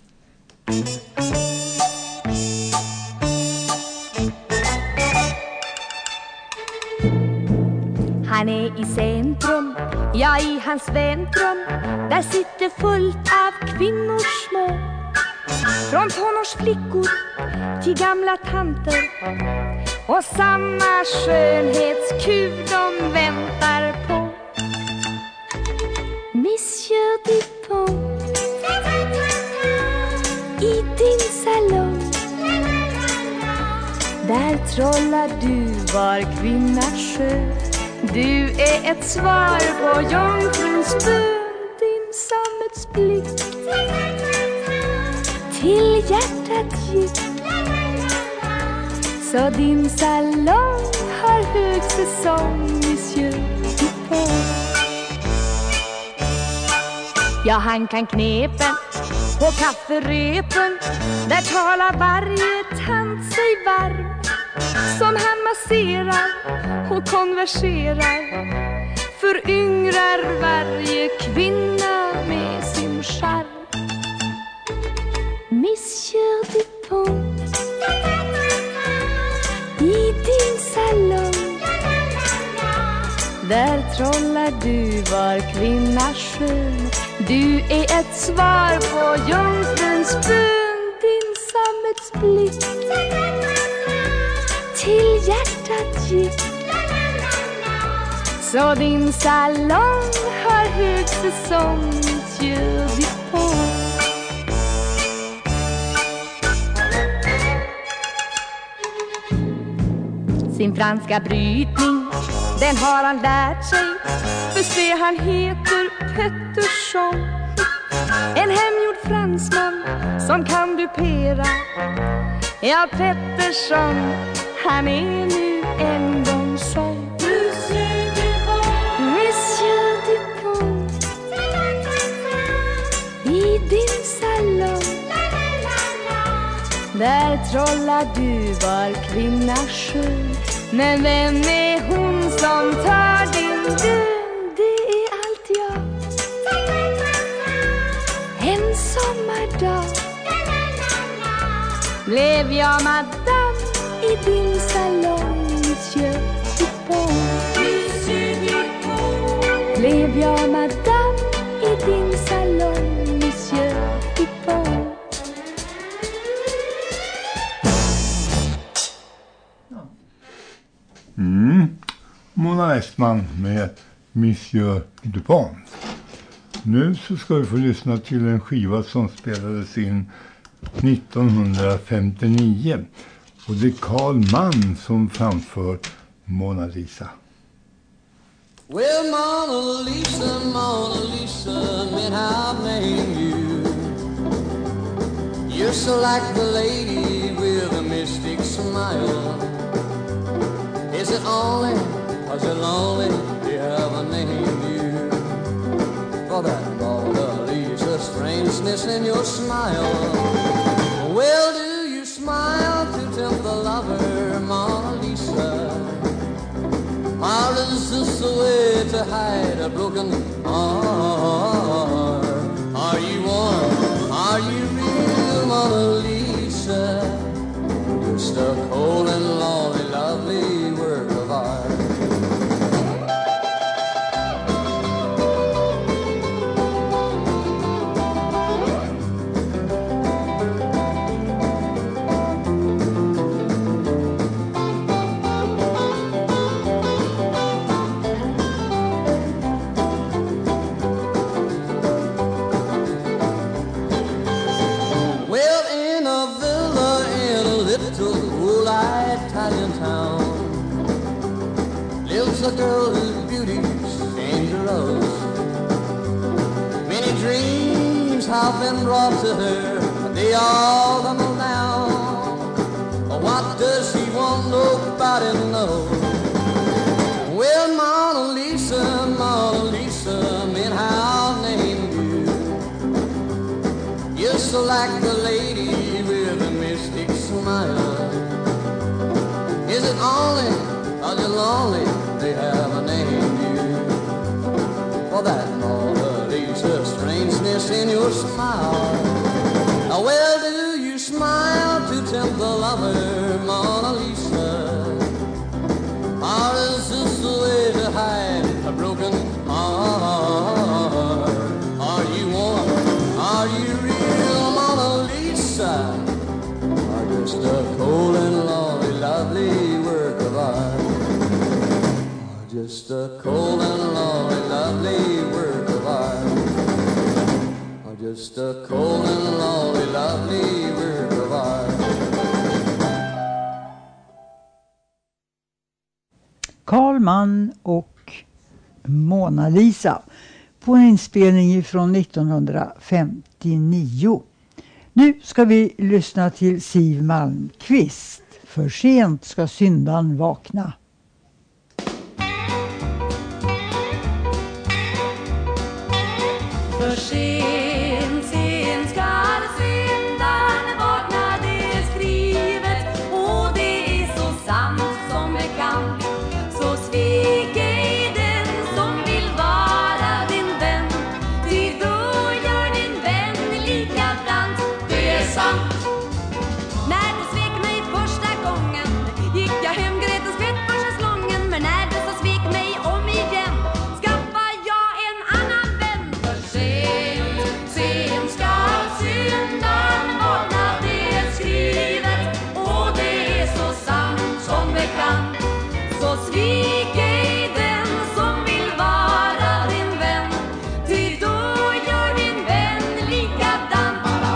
Han är i centrum, ja i hans väntrum. Där sitter fullt av kvinnor små. Från tonårsflickor till gamla tanter. Och samma skönhetskur de väntar på. Monsieur Dupont, i din salong. Där trollar du var kvinna skön. Du är ett svar på jungfruns bön. Din sammetsblick till hjärtat gick. Så din salong har hög säsong, Monsieur Dupont. Ja, han kan knepen på kafferepen. Där talar varje tant sig varm. Som han masserar och konverserar. Föryngrar varje kvinna med sin charm. Monsieur Dupont, i din salong. Där trollar du var kvinna skön. Du är ett svar på jungfruns bön. Din sammetsblick till hjärtat gick. Så din salong har hög säsong, Monsieur Dupont. Sin franska brytning, den har han lärt sig. För se, han heter Pettersson. En hemgjord fransman som kan dupera. Ja, Pettersson, han är nu en gång sån. Monsieur Dupont, Monsieur Dupont, i din salong. Där trollar du var kvinna skön. Men vem är hon som tar din död? Det är allt jag. En sommardag blev jag madame i din salong, Monsieur Dupont. Blev jag madame i din salong, Monsieur Dupont. Mm. Mona Westman med Monsieur Dupont. Nu så ska vi få lyssna till en skiva som spelades in nittonhundrafemtionio. Och det är Carl Mann som framför Mona Lisa. Well, Mona Lisa, Mona Lisa, man, I've named you. You're so like the lady with a mystic smile. Is it only, or is it lonely, you haven't named you? For that Mona Lisa strangeness in your smile. Well, do you smile to tempt the lover, Mona Lisa? Or is this a way to hide a broken heart? Are you warm? Are you real, Mona Lisa? You're stuck cold and lonely, lovely work of art. A girl whose beauty's dangerous. Many dreams have been brought to her, but they all tumble down. What does she want? Nobody knows. Well, Mona Lisa, Mona Lisa, men have named you just like the lady with a mystic smile. Is it only, are you lonely, they have named you for that Mona Lisa strangeness in your smile? Now, well, do you smile to tempt the lover, Mona Lisa? Or is this the way to hide a broken heart? Are you warm? Are you real, Mona Lisa? Or just a cold and lonely, lovely work of art? Or just a cold and lonely, lovely work of art? Or just a cold and lonely, lovely work of art? Carl Mann och Mona Lisa på en inspelning från nittonhundrafemtionio. Nu ska vi lyssna till Siw Malmkvist. För sent ska syndan vakna. För sent, sent ska syndan vakna, det är skrivet och det är så sant som bekant. Så svik ej den som vill vara din vän, ty då gör din vän likadant. Det är sant. När du svek mig första gången gick jag hem, grät och skvätt på schäslongen. Men när du så svek mig om igen skaffa jag en annan vän. För sent, sent ska syndan vakna, det är skrivet och det är så sant som bekant. Så svik ej den som vill vara din vän, ty då gör din vän likadant.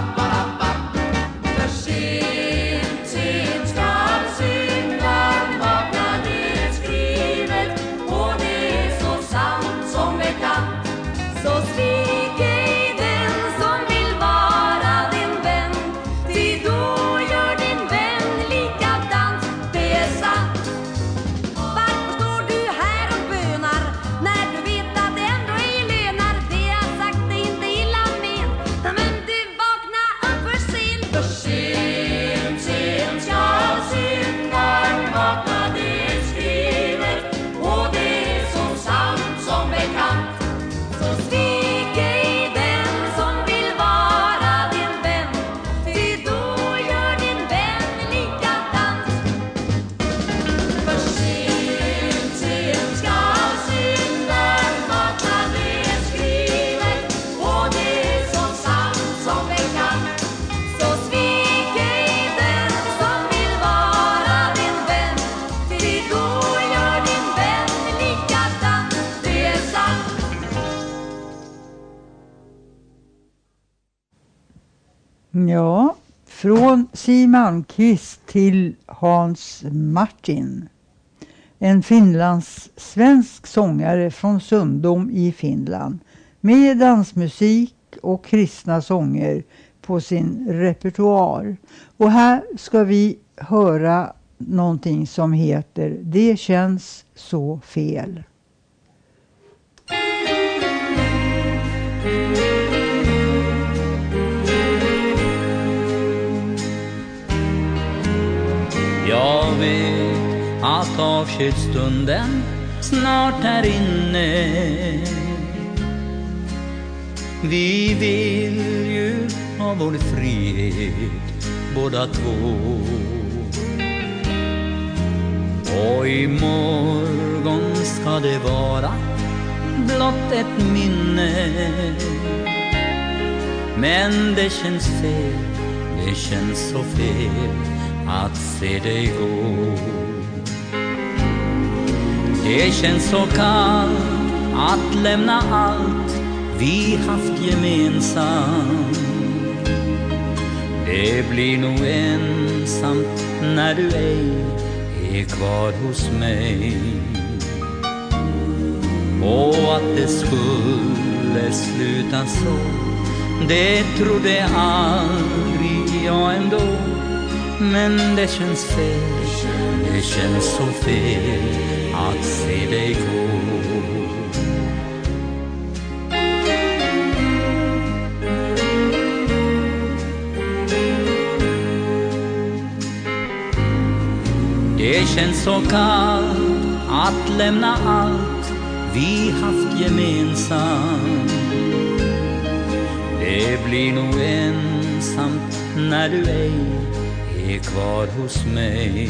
För sent, sent ska syndan vakna, det är skrivet och det är så sant som bekant. Så svik ej den som vill vara din vän, ty då gör din vän likadant. Det är sant. Varför står du här och bönar när du vet att det ändå ej lönar? Det jag sagt är inte illa men, men du vakna upp för sent. För sent, sent ska syndan vakna, det är skrivet och det är så sant som bekant. Så svik ej den som vill vara din vän, ty då gör din vän likadant. För sent, sent ska syndan vakna, det är skrivet och det är så sant som bekant. Så svik ej den som vill vara din vän, ty då gör din vän likadant. Det är sant. Ja, från Siw Malmkvist till Hans Martin. En finlands svensk sångare från Sundom i Finland med dansmusik och kristna sånger på sin repertoar. Och här ska vi höra någonting som heter Det känns så fel. Jag vet att avskedsstunden snart är inne. Vi vill ju ha vår frihet båda två. Och imorgon ska det vara blott ett minne. Men det känns fel, det känns så fel att se dig gå. Det känns så kallt att lämna allt vi haft gemensamt. Det blir nog ensamt när du ej är kvar hos mig. och att det skulle sluta så, det trodde aldrig jag ändå. Men det känns fel, det känns så fel att se dig gå. Det känns så kallt att lämna allt vi haft gemensamt. Det blir nog ensamt när du ej är kvar hos mig.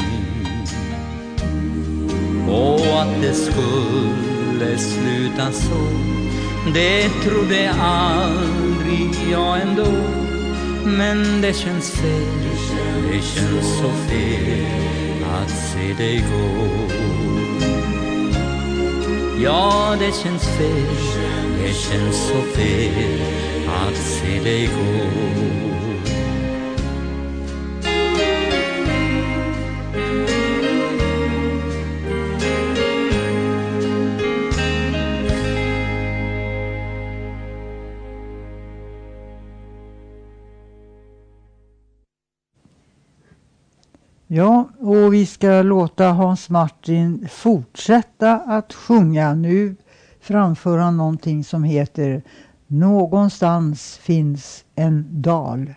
Och att det skulle sluta så, det trodde aldrig jag ändå. Men det känns fel, det känns så fel att se dig gå. Ja, det känns fel, det känns så fel att se dig gå. Ja, och vi ska låta Hans Martin fortsätta att sjunga. Nu framför han någonting som heter Någonstans finns en dal.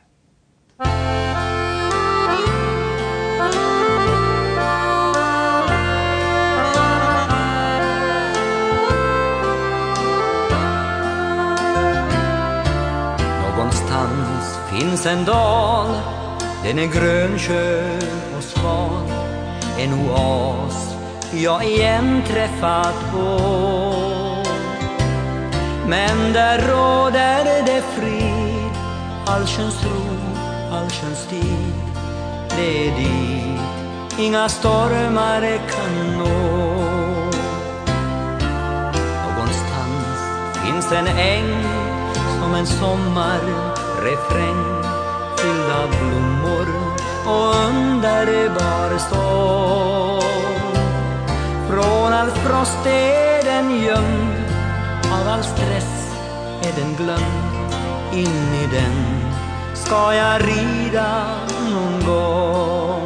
Någonstans finns en dal, den är grönkör och sval, en oas jag igen träffat på. Men där råder det frid, allsköns ro, allsköns tid. Det är dit inga stormar kan nå. Någonstans finns en äng som en sommarrefräng, fylld av blommor och underbar storm. Från all frost är den gömd, av all stress är den glömd. In i den ska jag rida någon gång.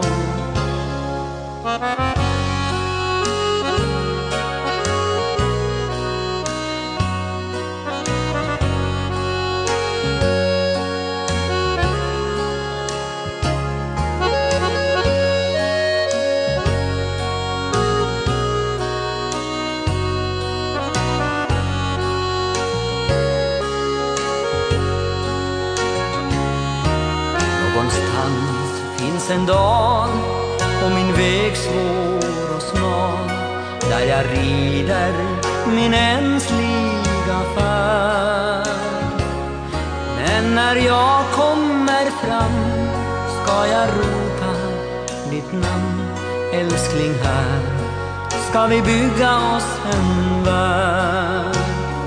En dag och min väg svår och smal, där jag rider min ensliga färd. Men när jag kommer fram ska jag ropa ditt namn. Älskling, här ska vi bygga oss en värld.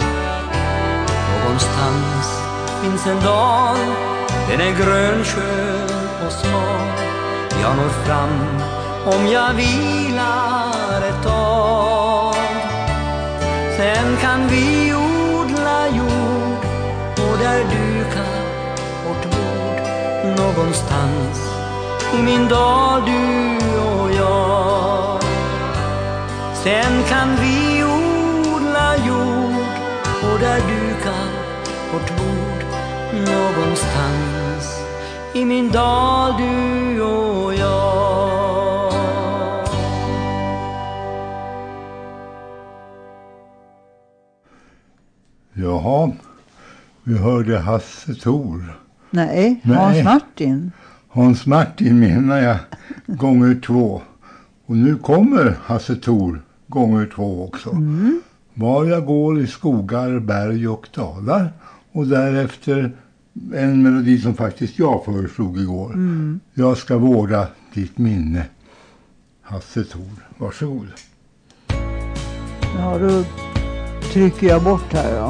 Någonstans finns en dal, den är grönskör och smal. Jag når fram om jag vilar ett tag. Sen kan vi odla jord och där duka vårt bord. Någonstans i min dal, du och jag. Sen kan vi odla jord och där duka vårt bord. Någonstans i min dal, du och jag. Jaha, vi hörde Hasse Thor. Nej, Nej, Hans Martin. Hans Martin menar jag, gånger två. Och nu kommer Hasse Thor gånger två också. Mm. Var jag går i skogar, berg och dalar. Och därefter en melodi som faktiskt jag föreslog igår. Mm. Jag ska vårda ditt minne. Hasse Thor, varsågod. Ja, då trycker jag bort här då.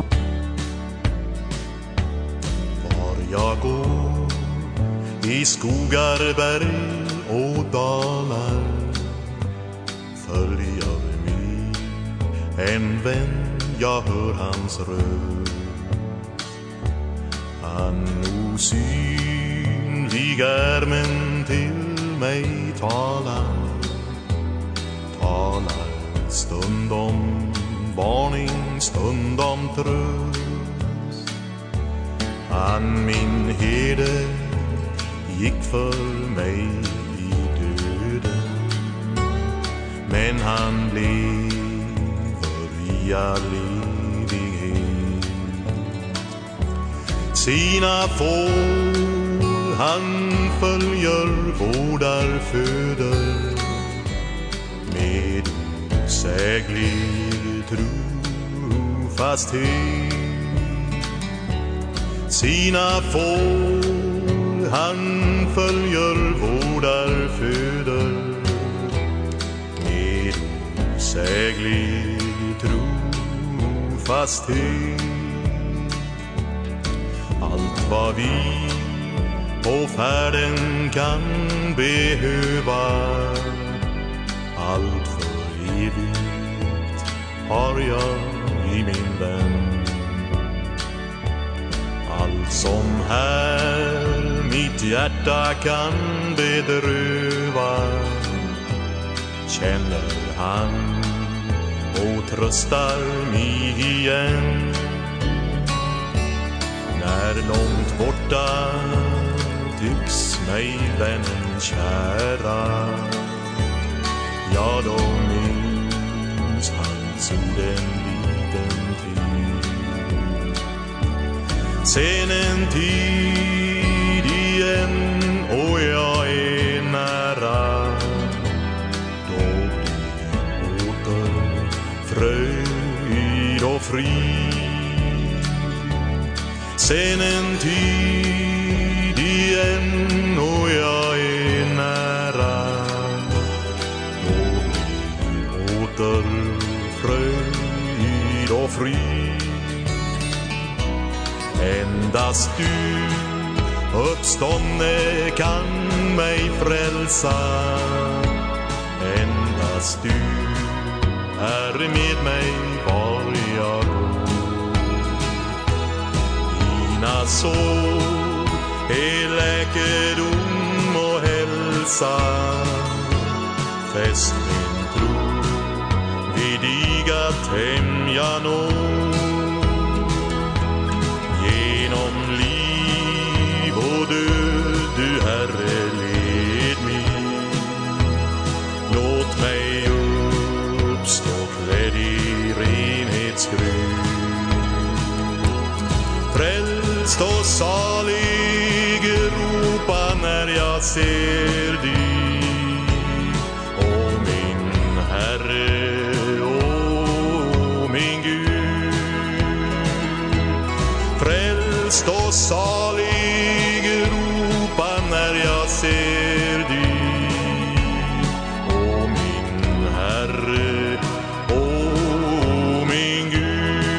Var jag går i skogar, berg och dalar, följer mig en vän jag hör hans röst. Han osynlig är men till mig talar, talar stund om varning, stund om tröst. Han min herde gick för mig i döden, men han lever i all evighet. Sina får han följer, vårdar, föder med osäglig trofasthet. Sina får han följer, vårdar, föder med osäglig trofasthet. Allt vad vi på färden kan behöva, allt för evigt har jag i min vän. Allt som här mitt hjärta kan bedröva känner han och tröstar mig igen. När långt borta tycks mig vännen kära, ja då minns hans ord en liten tid. Sen en tid igen och jag är nära, då blir åter fröjd och fri. Sen en tid igen och jag är nära, då blir åter fröjd och fri. Endast du uppstånde kan mig frälsa, endast du är med mig var jag går. Dina sår är läkedom och hälsa, fäst min tro vid dig att hem jag når. Genom liv och död du Herre led mig, låt mig uppstå klädd i renhetsgrön. Frälst och salig ropa när jag ser dig, åh min Herre, åh min Gud. Frälst och salig ropa när jag ser dig, åh min Herre, åh min Gud.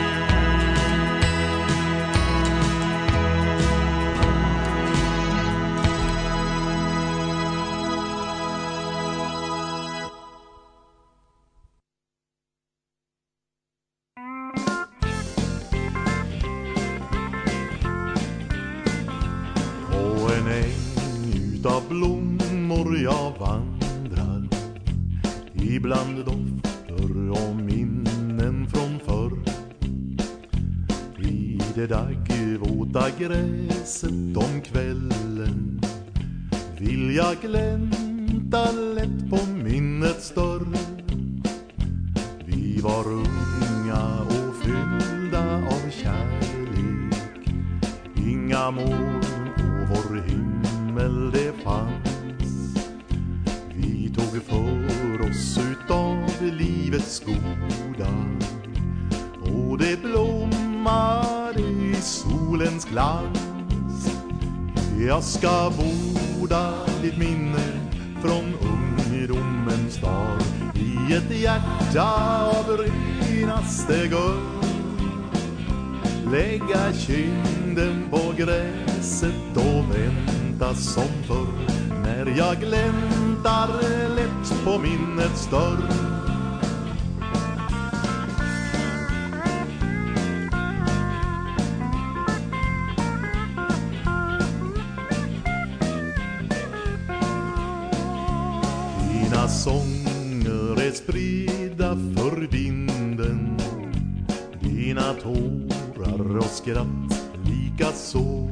Blommor jag vandrar, ibland dofter och minnen från förr. Vid det daggvåta gräset om kvällen vill jag glänta lätt på minnets dörr. Vi var unga och fyllda av kärlek, inga moln på vår himmel det fanns. Vi tog för oss utav livets goda, och det blommade i solens glans. Jag ska vårda ditt minne från ungdomens dag i ett hjärta av renaste guld. Lägga kinden på gräset och vänta som förr, när jag gläntar lätt på minnets dörr. är spridda för vinden, dina tårar och skratt lika så.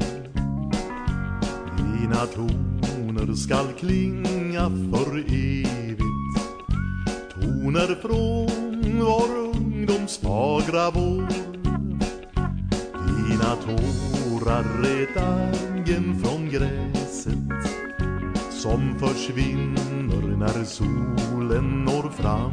Dina toner skall klinga för evigt, toner från vår ungdoms fagra vår. Dina tårar är dagen från gräset som försvinner när solen når fram.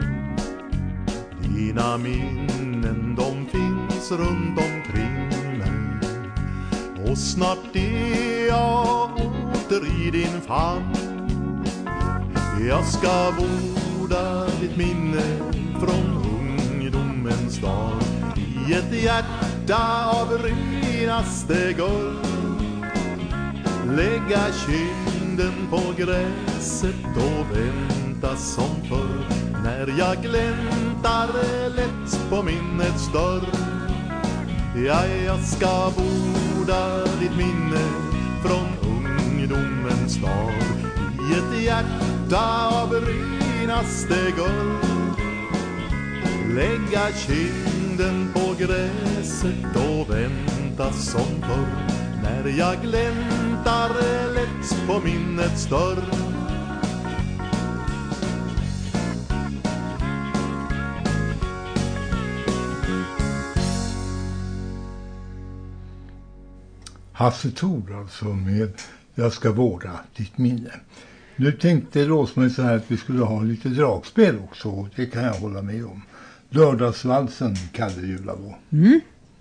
Dina minnen, de finns runt omkring mig, och snart är jag åter i din famn. Jag ska vårda ditt minne från ungdomens dag i ett hjärta av renaste guld. Lägga kinden på gräset och vänta som förr, när jag gläntar lätt på minnets dörr. Ja, jag ska vårda ditt minne från ungdomens dag i ett hjärta av renaste guld. Lägga kinden på gräset och vänta som förr, när jag gläntar lätt på minnets dörr. Hasse Thor alltså med Jag ska vårda ditt minne. Nu tänkte Rosmarie så här att vi skulle ha lite dragspel också, och det kan jag hålla med om. Lördagsvalsen, Kalle Julabo. Mm.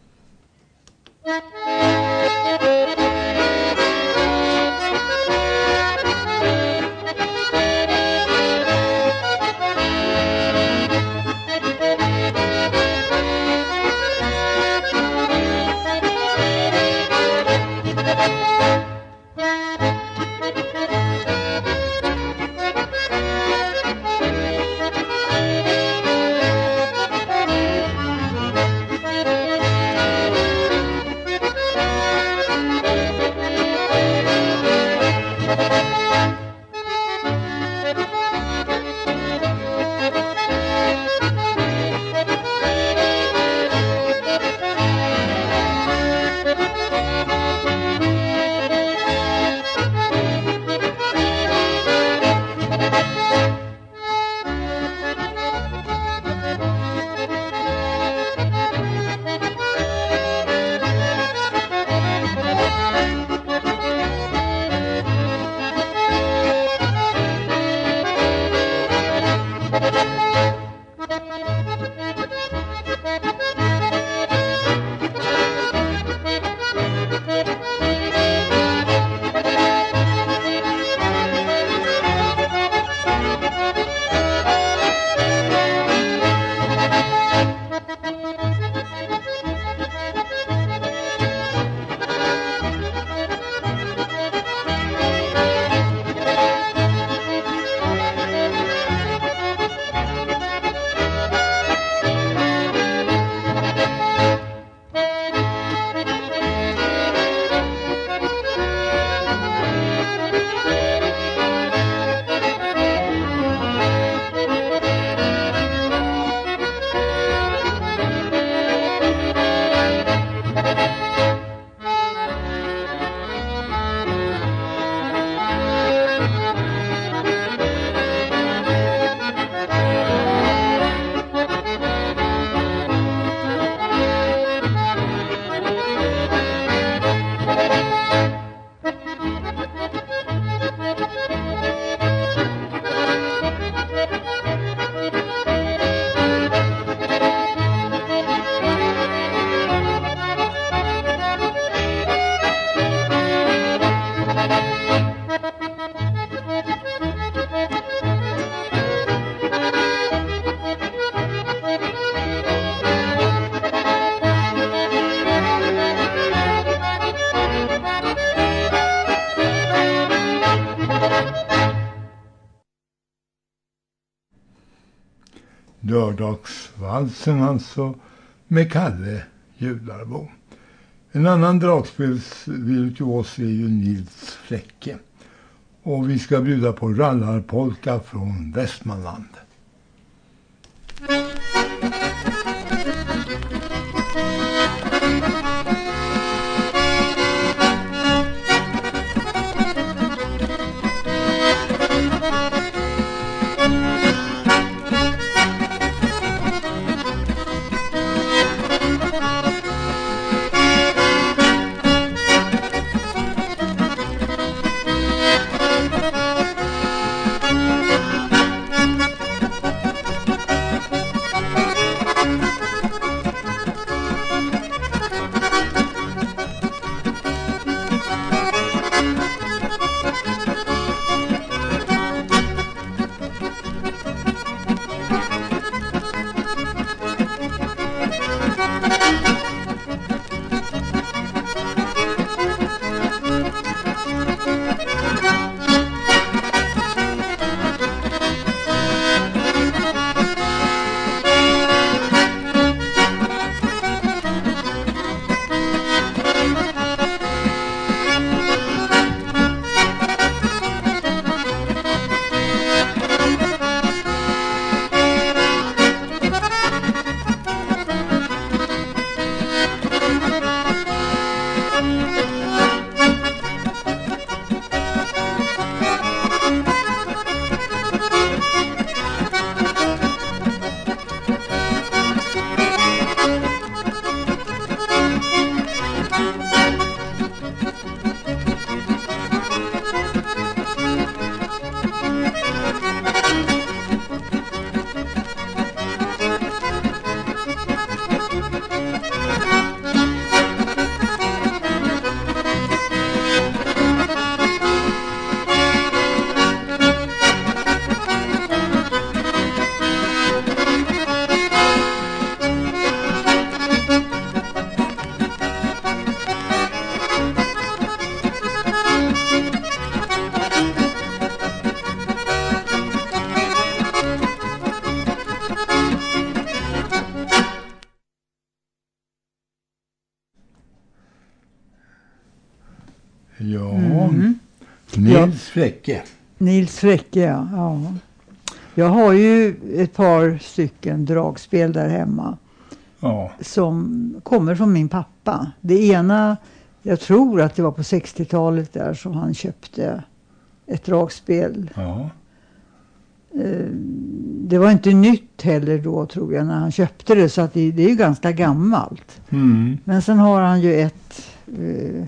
Lördagsvalsen alltså med Kalle Julabo. En annan dragspelsvirtuos är ju Nils Fläcke. Och vi ska bjuda på rallarpolka från Västmanland. Ja, Mm. Nils Fräcke. Nils Fräcke, ja. ja. Jag har ju ett par stycken dragspel där hemma. Ja. Som kommer från min pappa. Det ena, jag tror att det var på sextiotalet där som han köpte ett dragspel. Ja. Det var inte nytt heller då, tror jag, när han köpte det. Så att det, det är ju ganska gammalt. Mm. Men sen har han ju ett eh,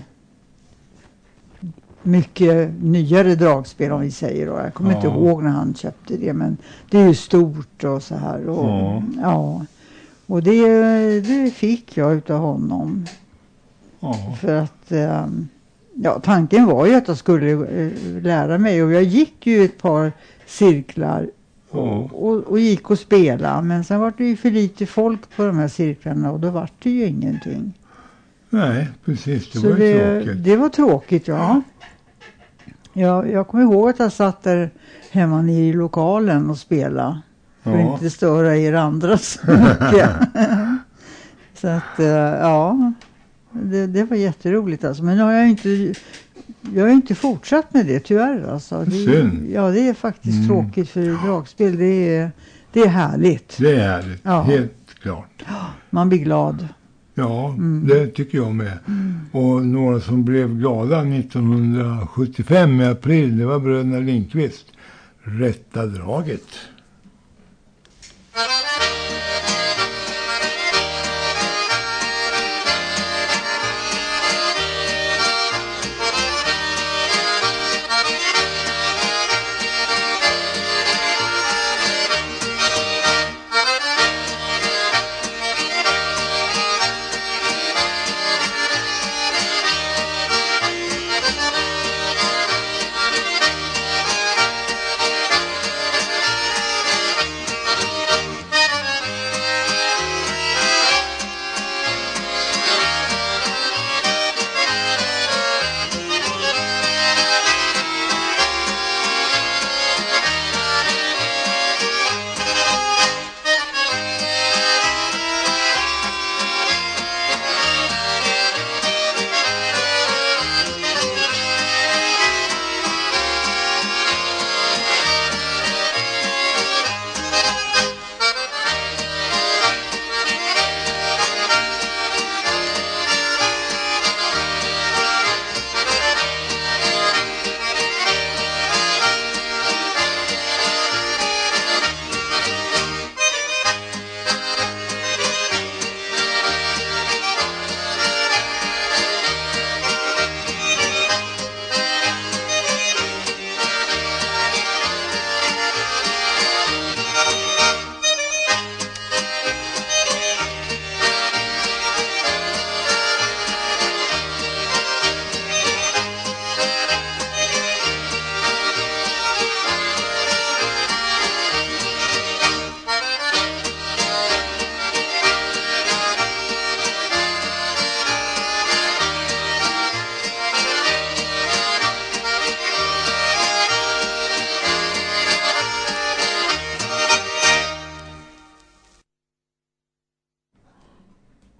mycket nyare dragspel, om vi säger då. Jag kommer Ja. inte ihåg när han köpte det, men det är ju stort och så här. Och, Ja. ja. Och det, det fick jag utav honom. Ja. För att eh, ja, tanken var ju att jag skulle eh, lära mig. Och jag gick ju ett par cirklar Ja. och, och, och gick och spela. Men sen var det ju för lite folk på de här cirklarna och då var det ju ingenting. Nej, precis. Det Så var ju det, tråkigt. det var tråkigt, ja. Jag, jag kommer ihåg att jag satt där hemma nere i lokalen och spelade. För att Ja. inte störa er andra så mycket. Så att, eh, ja. Det, det var jätteroligt alltså. Men nu har jag inte... Jag har inte fortsatt med det, tyvärr. Alltså. Det, Synd. ja, det är faktiskt Mm. tråkigt för dragspel. Det är, det är härligt. Det är härligt, Ja. helt klart. Man blir glad. Ja, Mm. det tycker jag med. Och några som blev glada nittonhundrasjuttiofem i april, det var bröderna Lindqvist. Rätta draget.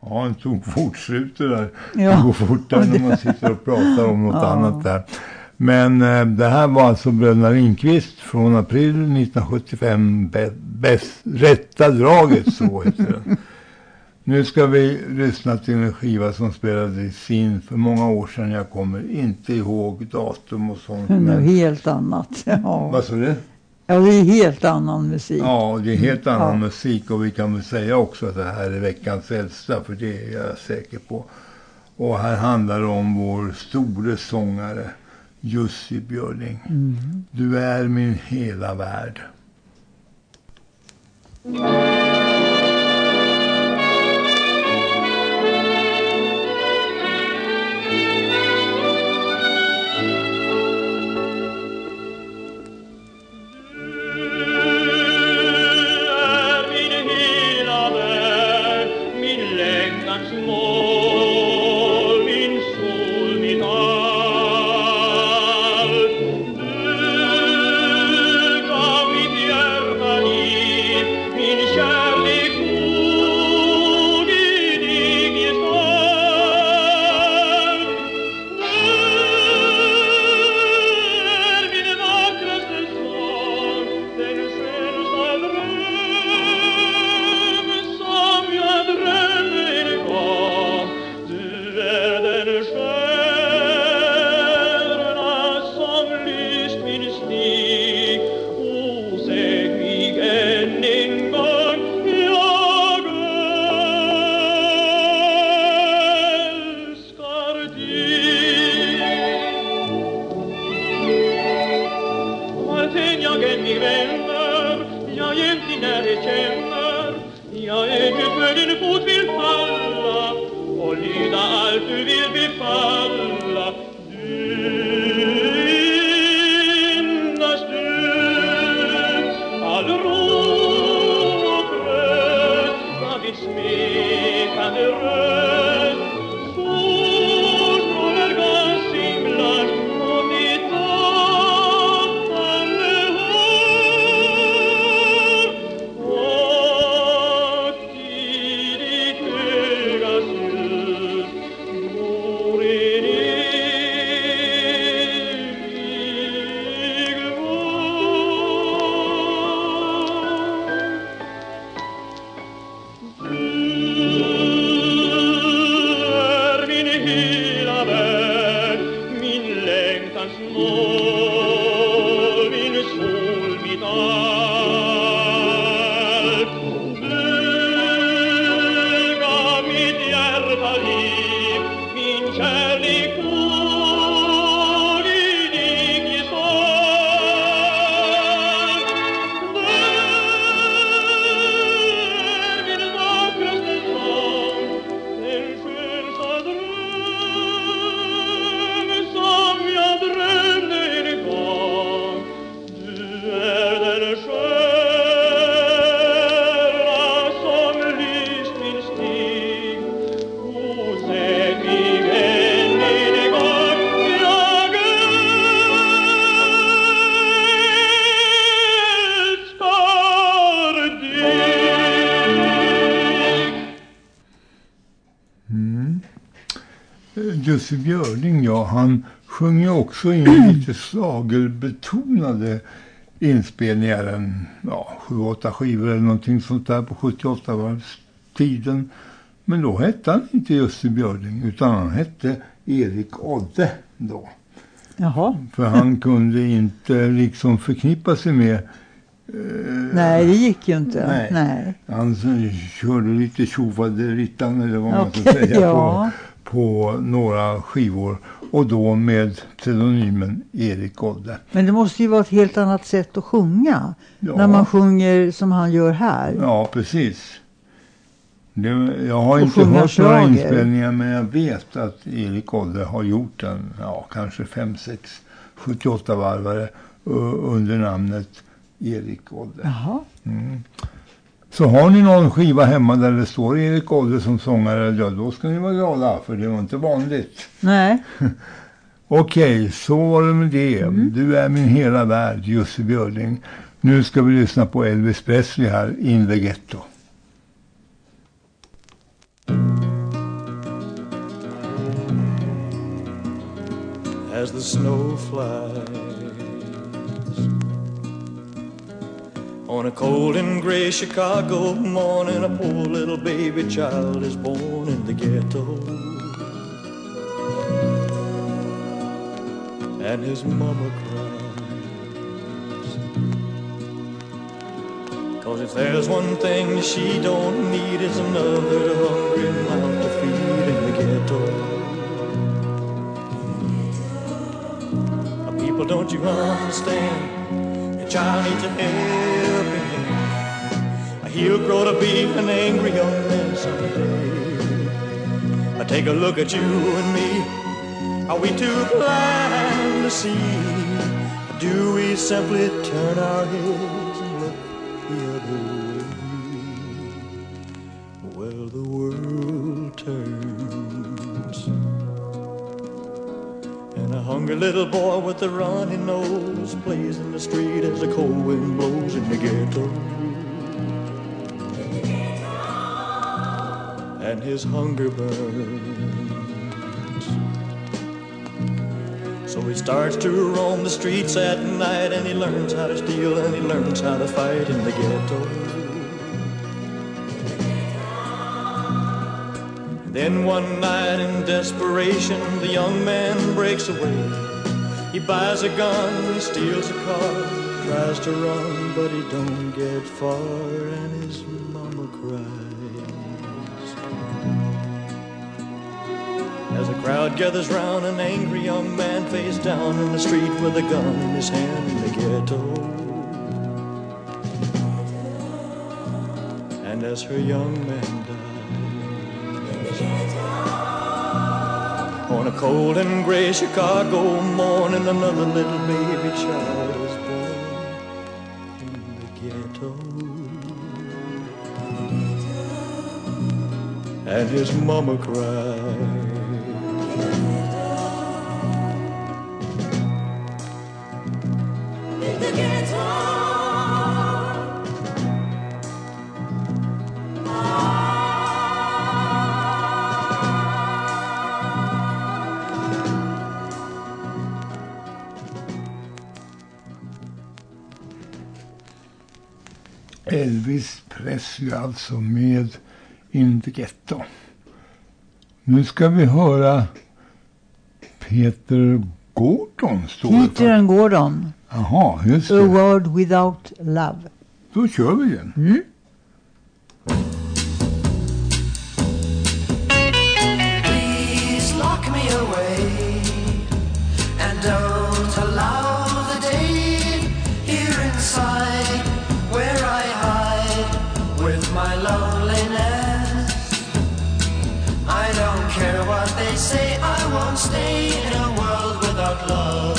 Ja, en tog fortslut det där. Ja. Det går fortare när man sitter och pratar om något Ja. annat där. Men eh, det här var alltså Bröderna Lindqvist från april nittonhundrasjuttiofem. Be- bäst, rätta draget, så heter det. Nu ska vi lyssna till en skiva som spelades in för många år sedan. Jag kommer inte ihåg datum och sånt. Det är Men... helt annat. Ja. Vad sa du? Ja, det är helt annan musik. Ja, det är helt annan Ja. musik, och vi kan väl säga också att det här är veckans äldsta, för det är jag säker på. Och här handlar det om vår store sångare Jussi Björling. Mm. Du är min hela värld. Jussi Björling, ja, han sjunger också in lite slagelbetonade inspelningar, en, ja, sju åtta skivor eller någonting sånt där på sjuttioåtta var tiden. Men då hette han inte Jussi Björling, utan han hette Erik Odde då. Jaha. För han kunde inte liksom förknippa sig med... Eh, nej, det gick ju inte. Nej. nej. Han körde lite tjofaderittan eller vad man okay, ska säga ja. på, på några skivor. Och då med pseudonymen Erik Odde. Men det måste ju vara ett helt annat sätt att sjunga. Ja. När man sjunger som han gör här. Ja, precis. Det, jag har inte hört några inspelningar, men jag vet att Erik Odde har gjort en, ja, kanske fem sex sjuttioåtta varvare uh, under namnet Erik Odde. Jaha. Mm. Så har ni någon skiva hemma där det står Erik Odde som sångare, ja, då ska ni vara glada, för det var inte vanligt. Nej. Okej, okay, så var det med det. Mm. Du är min hela värld, Jussi Björling. Nu ska vi lyssna på Elvis Presley här, In the Ghetto. Mm. as the snow flies. On a cold and gray Chicago morning, a poor little baby child is born in the ghetto. And his mama cries, 'cause if there's one thing she don't need, it's another hungry mouth to feed in the ghetto. People, don't you understand? Your child needs a helping hand. He'll grow to be an angry young man someday. I take a look at you and me. Are we too blind to see? Do we simply turn our heads and look the other way? Well, the world turns, and a hungry little boy with a runny nose plays in the street as the cold wind blows in the ghetto. And his hunger burns. So he starts to roam the streets at night, and he learns how to steal and he learns how to fight in the ghetto. Then one night in desperation, the young man breaks away. He buys a gun, he steals a car, tries to run, but he don't get far, and his mama cries. As the crowd gathers round, an angry young man face down in the street with a gun in his hand in the ghetto. And as her young man dies, on a cold and gray Chicago morning, another little baby child is born in the ghetto. And his mama cries. Elvis Presley alltså med In the Ghetto. Nu ska vi höra Peter Gordon. Peter and Gordon. Jaha, just det. A World Without Love. Då kör vi den. Mm. Please lock me away and don't allow the day here inside where I hide with my loneliness. I don't care what they say, I won't stay in a world without love.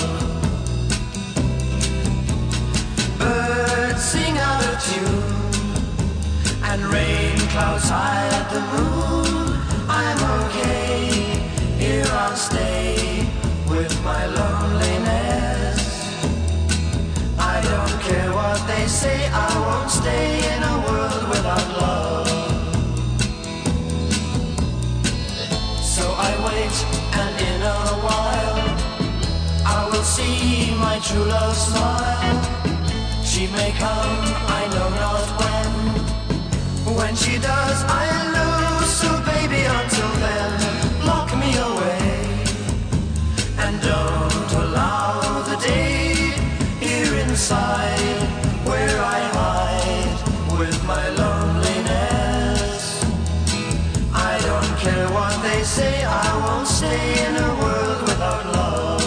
Birds sing out of tune and rain clouds hide the moon. I'm okay, here I'll stay with my loneliness. I don't care what they say, I won't stay in a world without love. So I wait, and in a while I will see my true love smile. She may come, I know not when. When she does, I'll lose. So baby, until then, lock me away and don't allow the day here inside where I hide with my loneliness. I don't care what they say, I won't stay in a world without love.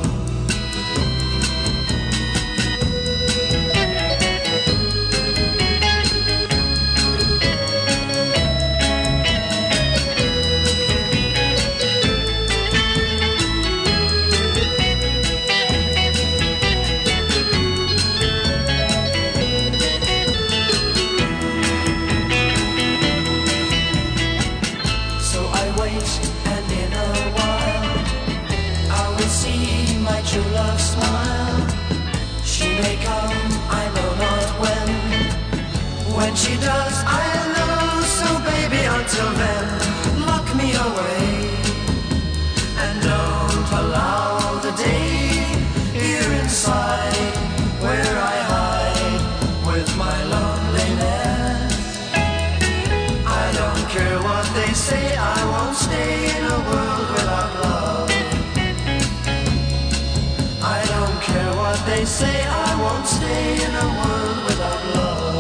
When she does, I'll know. So baby, until then, lock me away and don't allow the day say I won't stay in a world without love. I don't care what they say, I won't stay in a world without love.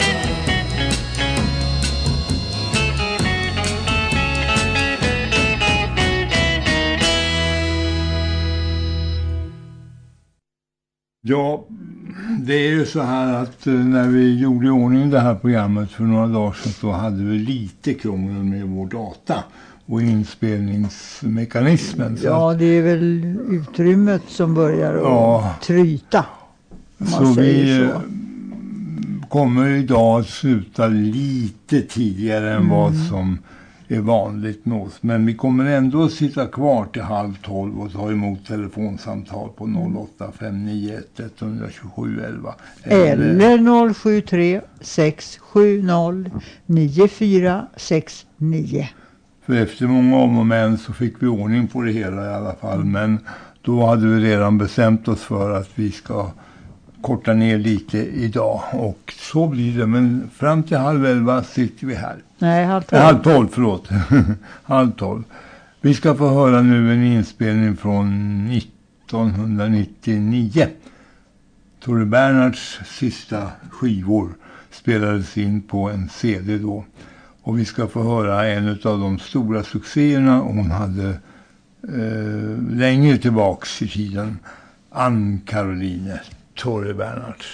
Ja, det är ju så här att när vi gjorde i ordning det här programmet för några dagar sedan så hade vi lite krångel med vår data och inspelningsmekanismen. Så ja, att, det är väl utrymmet som börjar ja, att tryta. Så vi så. kommer idag att sluta lite tidigare än mm. vad som är vanligt med oss. Men vi kommer ändå att sitta kvar till halv tolv och ta emot telefonsamtal på noll åtta fem nio ett ett två sju elva. Eller, eller noll sju tre sex sju noll nio fyra sex nio. För efter många om och men så fick vi ordning på det hela i alla fall. Men då hade vi redan bestämt oss för att vi ska korta ner lite idag. Och så blir det. Men fram till halv elva sitter vi här. Nej, halv tolv. Eh, halv tolv, förlåt. halv tolv. Vi ska få höra nu en inspelning från nittonhundranittionio. Tore Bernhards sista skivor spelades in på en C D då. Och vi ska få höra en av de stora succéerna hon hade eh, längre tillbaks i tiden. Ann Caroline, Tore Bernhards.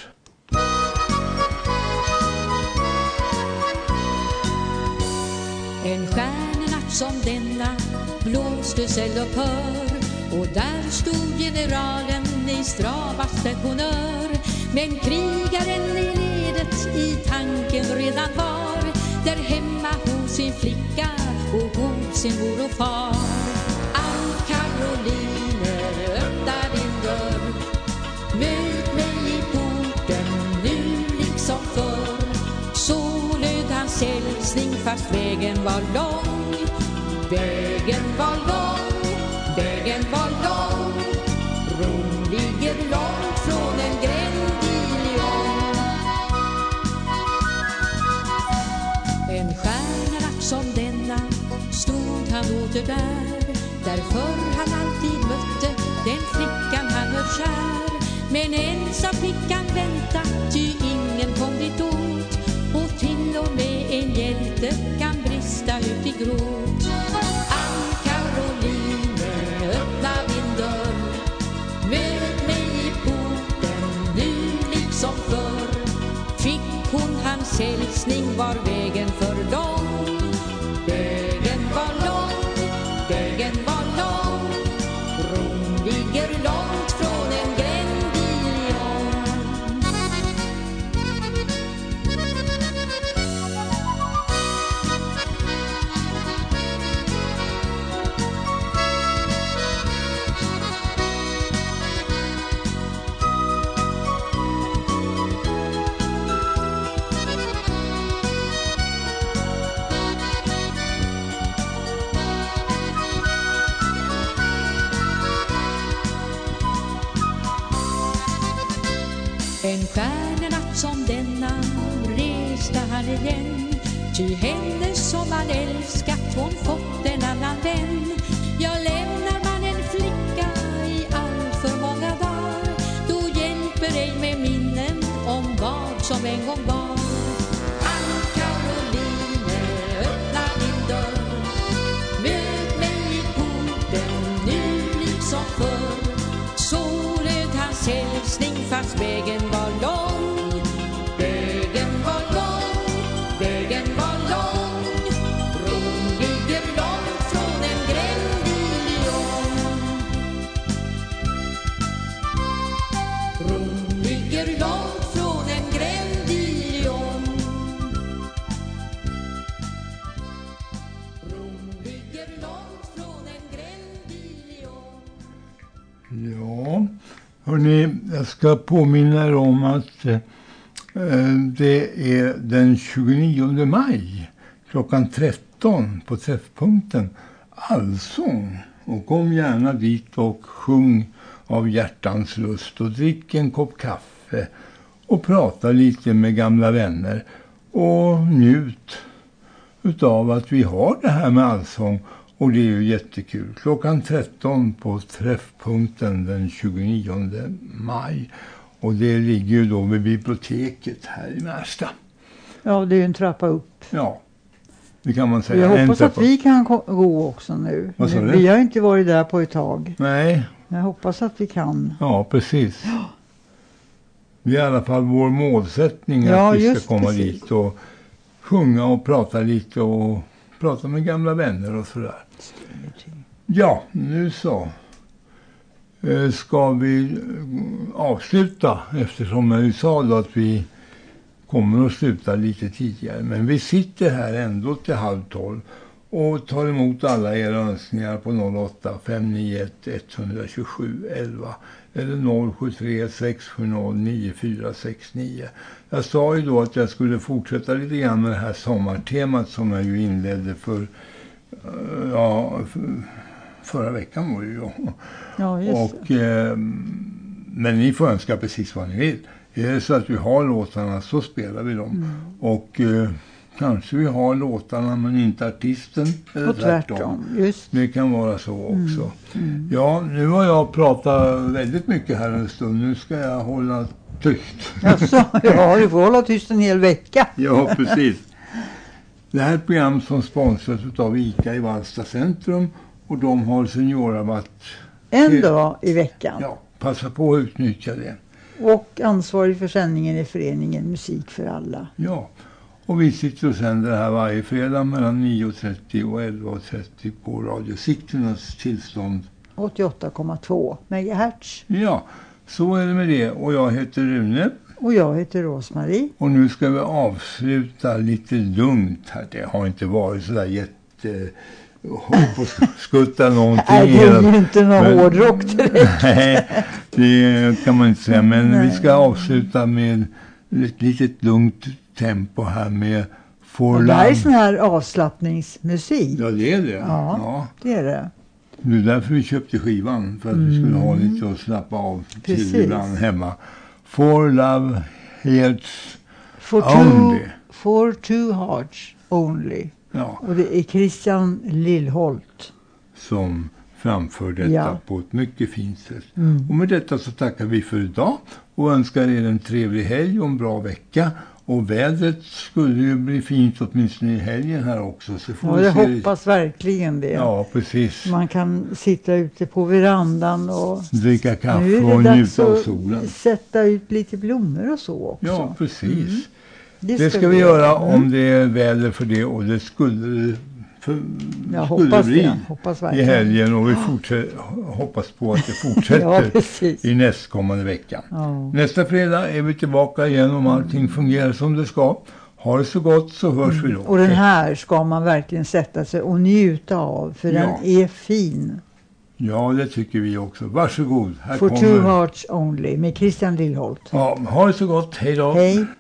En stjärnenatt som denna blåstes eld och hör, och där stod generalen i stravaste honör. Men krigaren i ledet i tanken redan var, där hemma hos sin flicka och hos sin mor och far. Ann Caroline, öppna din dörr, möt mig i porten nu liksom förr. Så löd hans hälsning fast vägen var lång. Vägen var lång, vägen var lång. Rom ligger långt från en gränd i Lyon. En stjärnenatt som denna stod han åter där, därför han alltid mötte den flickan han hör kär. Men ensam flickan vänta, ty ingen kom dit åt, och till och med en hjälte kan brista ut i gråt. Ann Caroline, öppna din dörr, möt mig i porten nu liksom förr. Fick hon hans hälsning var vägen för lång. Vägen var lång, vägen var lång. Rom ligger långt från en gränd i Lyon. En stjärnenatt som denna reste han igen, ty henne som han älskat hon fått en annan vän. Jag lämnar man en flicka i all för många dagar, då hjälper ej med minnen om vad som en gång var. Ann Caroline, öppna din dörr, möt mig i porten nu liksom förr. Så löd hans hälsning fast vägen var lång. Vägen var lång, vägen var lång. Rom ligger långt från en gränd i Lyon. Rom ligger långt från en gränd i Lyon. Rom ligger långt från en gränd i Lyon. Ja, hörrni, jag ska påminna er om att eh, det är den tjugonionde maj klockan tretton på träffpunkten Allsång. Och kom gärna dit och sjung av hjärtans lust och drick en kopp kaffe och prata lite med gamla vänner och njut utav att vi har det här med allsång. Och det är ju jättekul. Klockan tretton på träffpunkten den tjugonionde maj. Och det ligger ju då vid biblioteket här i Märsta. Ja, det är ju en trappa upp. Ja, det kan man säga. Jag hoppas en att vi kan gå också nu. Vad sa du? Vi har inte varit där på ett tag. Nej. Jag hoppas att vi kan. Ja, precis. Det är i alla fall vår målsättning ja, att vi ska komma precis. dit och sjunga och prata lite och prata med gamla vänner och sådär. Ja, nu så. Ska vi avsluta eftersom jag sa då att vi kommer att sluta lite tidigare. Men vi sitter här ändå till halv tolv och tar emot alla era önskningar på noll åtta fem nio ett ett två sju elva eller noll sju tre sex sju noll nio fyra sex nio. Jag sa ju då att jag skulle fortsätta lite grann med det här sommartemat som jag ju inledde för, ja, för, förra veckan var det ju. Ja, just och, eh, men ni får önska precis vad ni vill. Är det så att vi har låtarna så spelar vi dem. Mm. Och eh, kanske vi har låtarna men inte artisten. Eller och tvärtom. tvärtom. Just. Det kan vara så också. Mm. Mm. Ja, nu har jag pratat väldigt mycket här en stund. Nu ska jag hålla tyst. Alltså, ja, du får hålla tyst en hel vecka. Ja, precis. Det här är ett program som sponsras av ICA i Vallsta centrum. Och de har seniorrabatt. En dag i veckan. Ja, passa på att utnyttja det. Och ansvarig för sändningen i föreningen Musik för alla. Ja, och vi sitter och sänder här varje fredag mellan nio och trettio och elva och trettio på Radio Sigtunas tillstånd. åttioåtta komma två megahertz. Ja, så är det med det. Och jag heter Rune. Och jag heter Rosmarie. Och nu ska vi avsluta lite lugnt här. Det har inte varit så där jätte... hopp och skutta någonting. Nej, det är ju inte någon men, hårdrock direkt. Nej, det kan man inte säga. Men nej. Vi ska avsluta med ett litet lugnt tempo här med For Love. Det här är sån här avslappningsmusik. Ja, det är det. Ja, ja. det är det. Det är därför vi köpte skivan. För att mm. vi skulle ha lite att slappa av precis. Till ibland hemma. For Love Hearts for Only. Two, for Two Hearts Only. Ja. Och det är Christian Lillholt som framför detta ja. På ett mycket fint sätt. Mm. Och med detta så tackar vi för idag och önskar er en trevlig helg och en bra vecka. Och vädret skulle ju bli fint åtminstone i helgen här också. Så får ja, jag se... hoppas verkligen det. Ja, precis. Man kan sitta ute på verandan och dricka kaffe och njuta av solen. Sätta ut lite blommor och så också. Ja, precis. Mm. Det ska, det ska vi göra mm. om det är väder för det och det skulle, för, jag skulle hoppas bli det. Hoppas i helgen och vi fortsätter, hoppas på att det fortsätter ja, i nästkommande vecka. Ja. Nästa fredag är vi tillbaka igen om allting fungerar som det ska. Ha det så gott så hörs mm. vi då. Och den här ska man verkligen sätta sig och njuta av för ja. Den är fin. Ja, det tycker vi också. Varsågod. Här For kommer... Two Hearts Only med Christian Lillholt. Ja, ha det så gott. Hej då. Hej.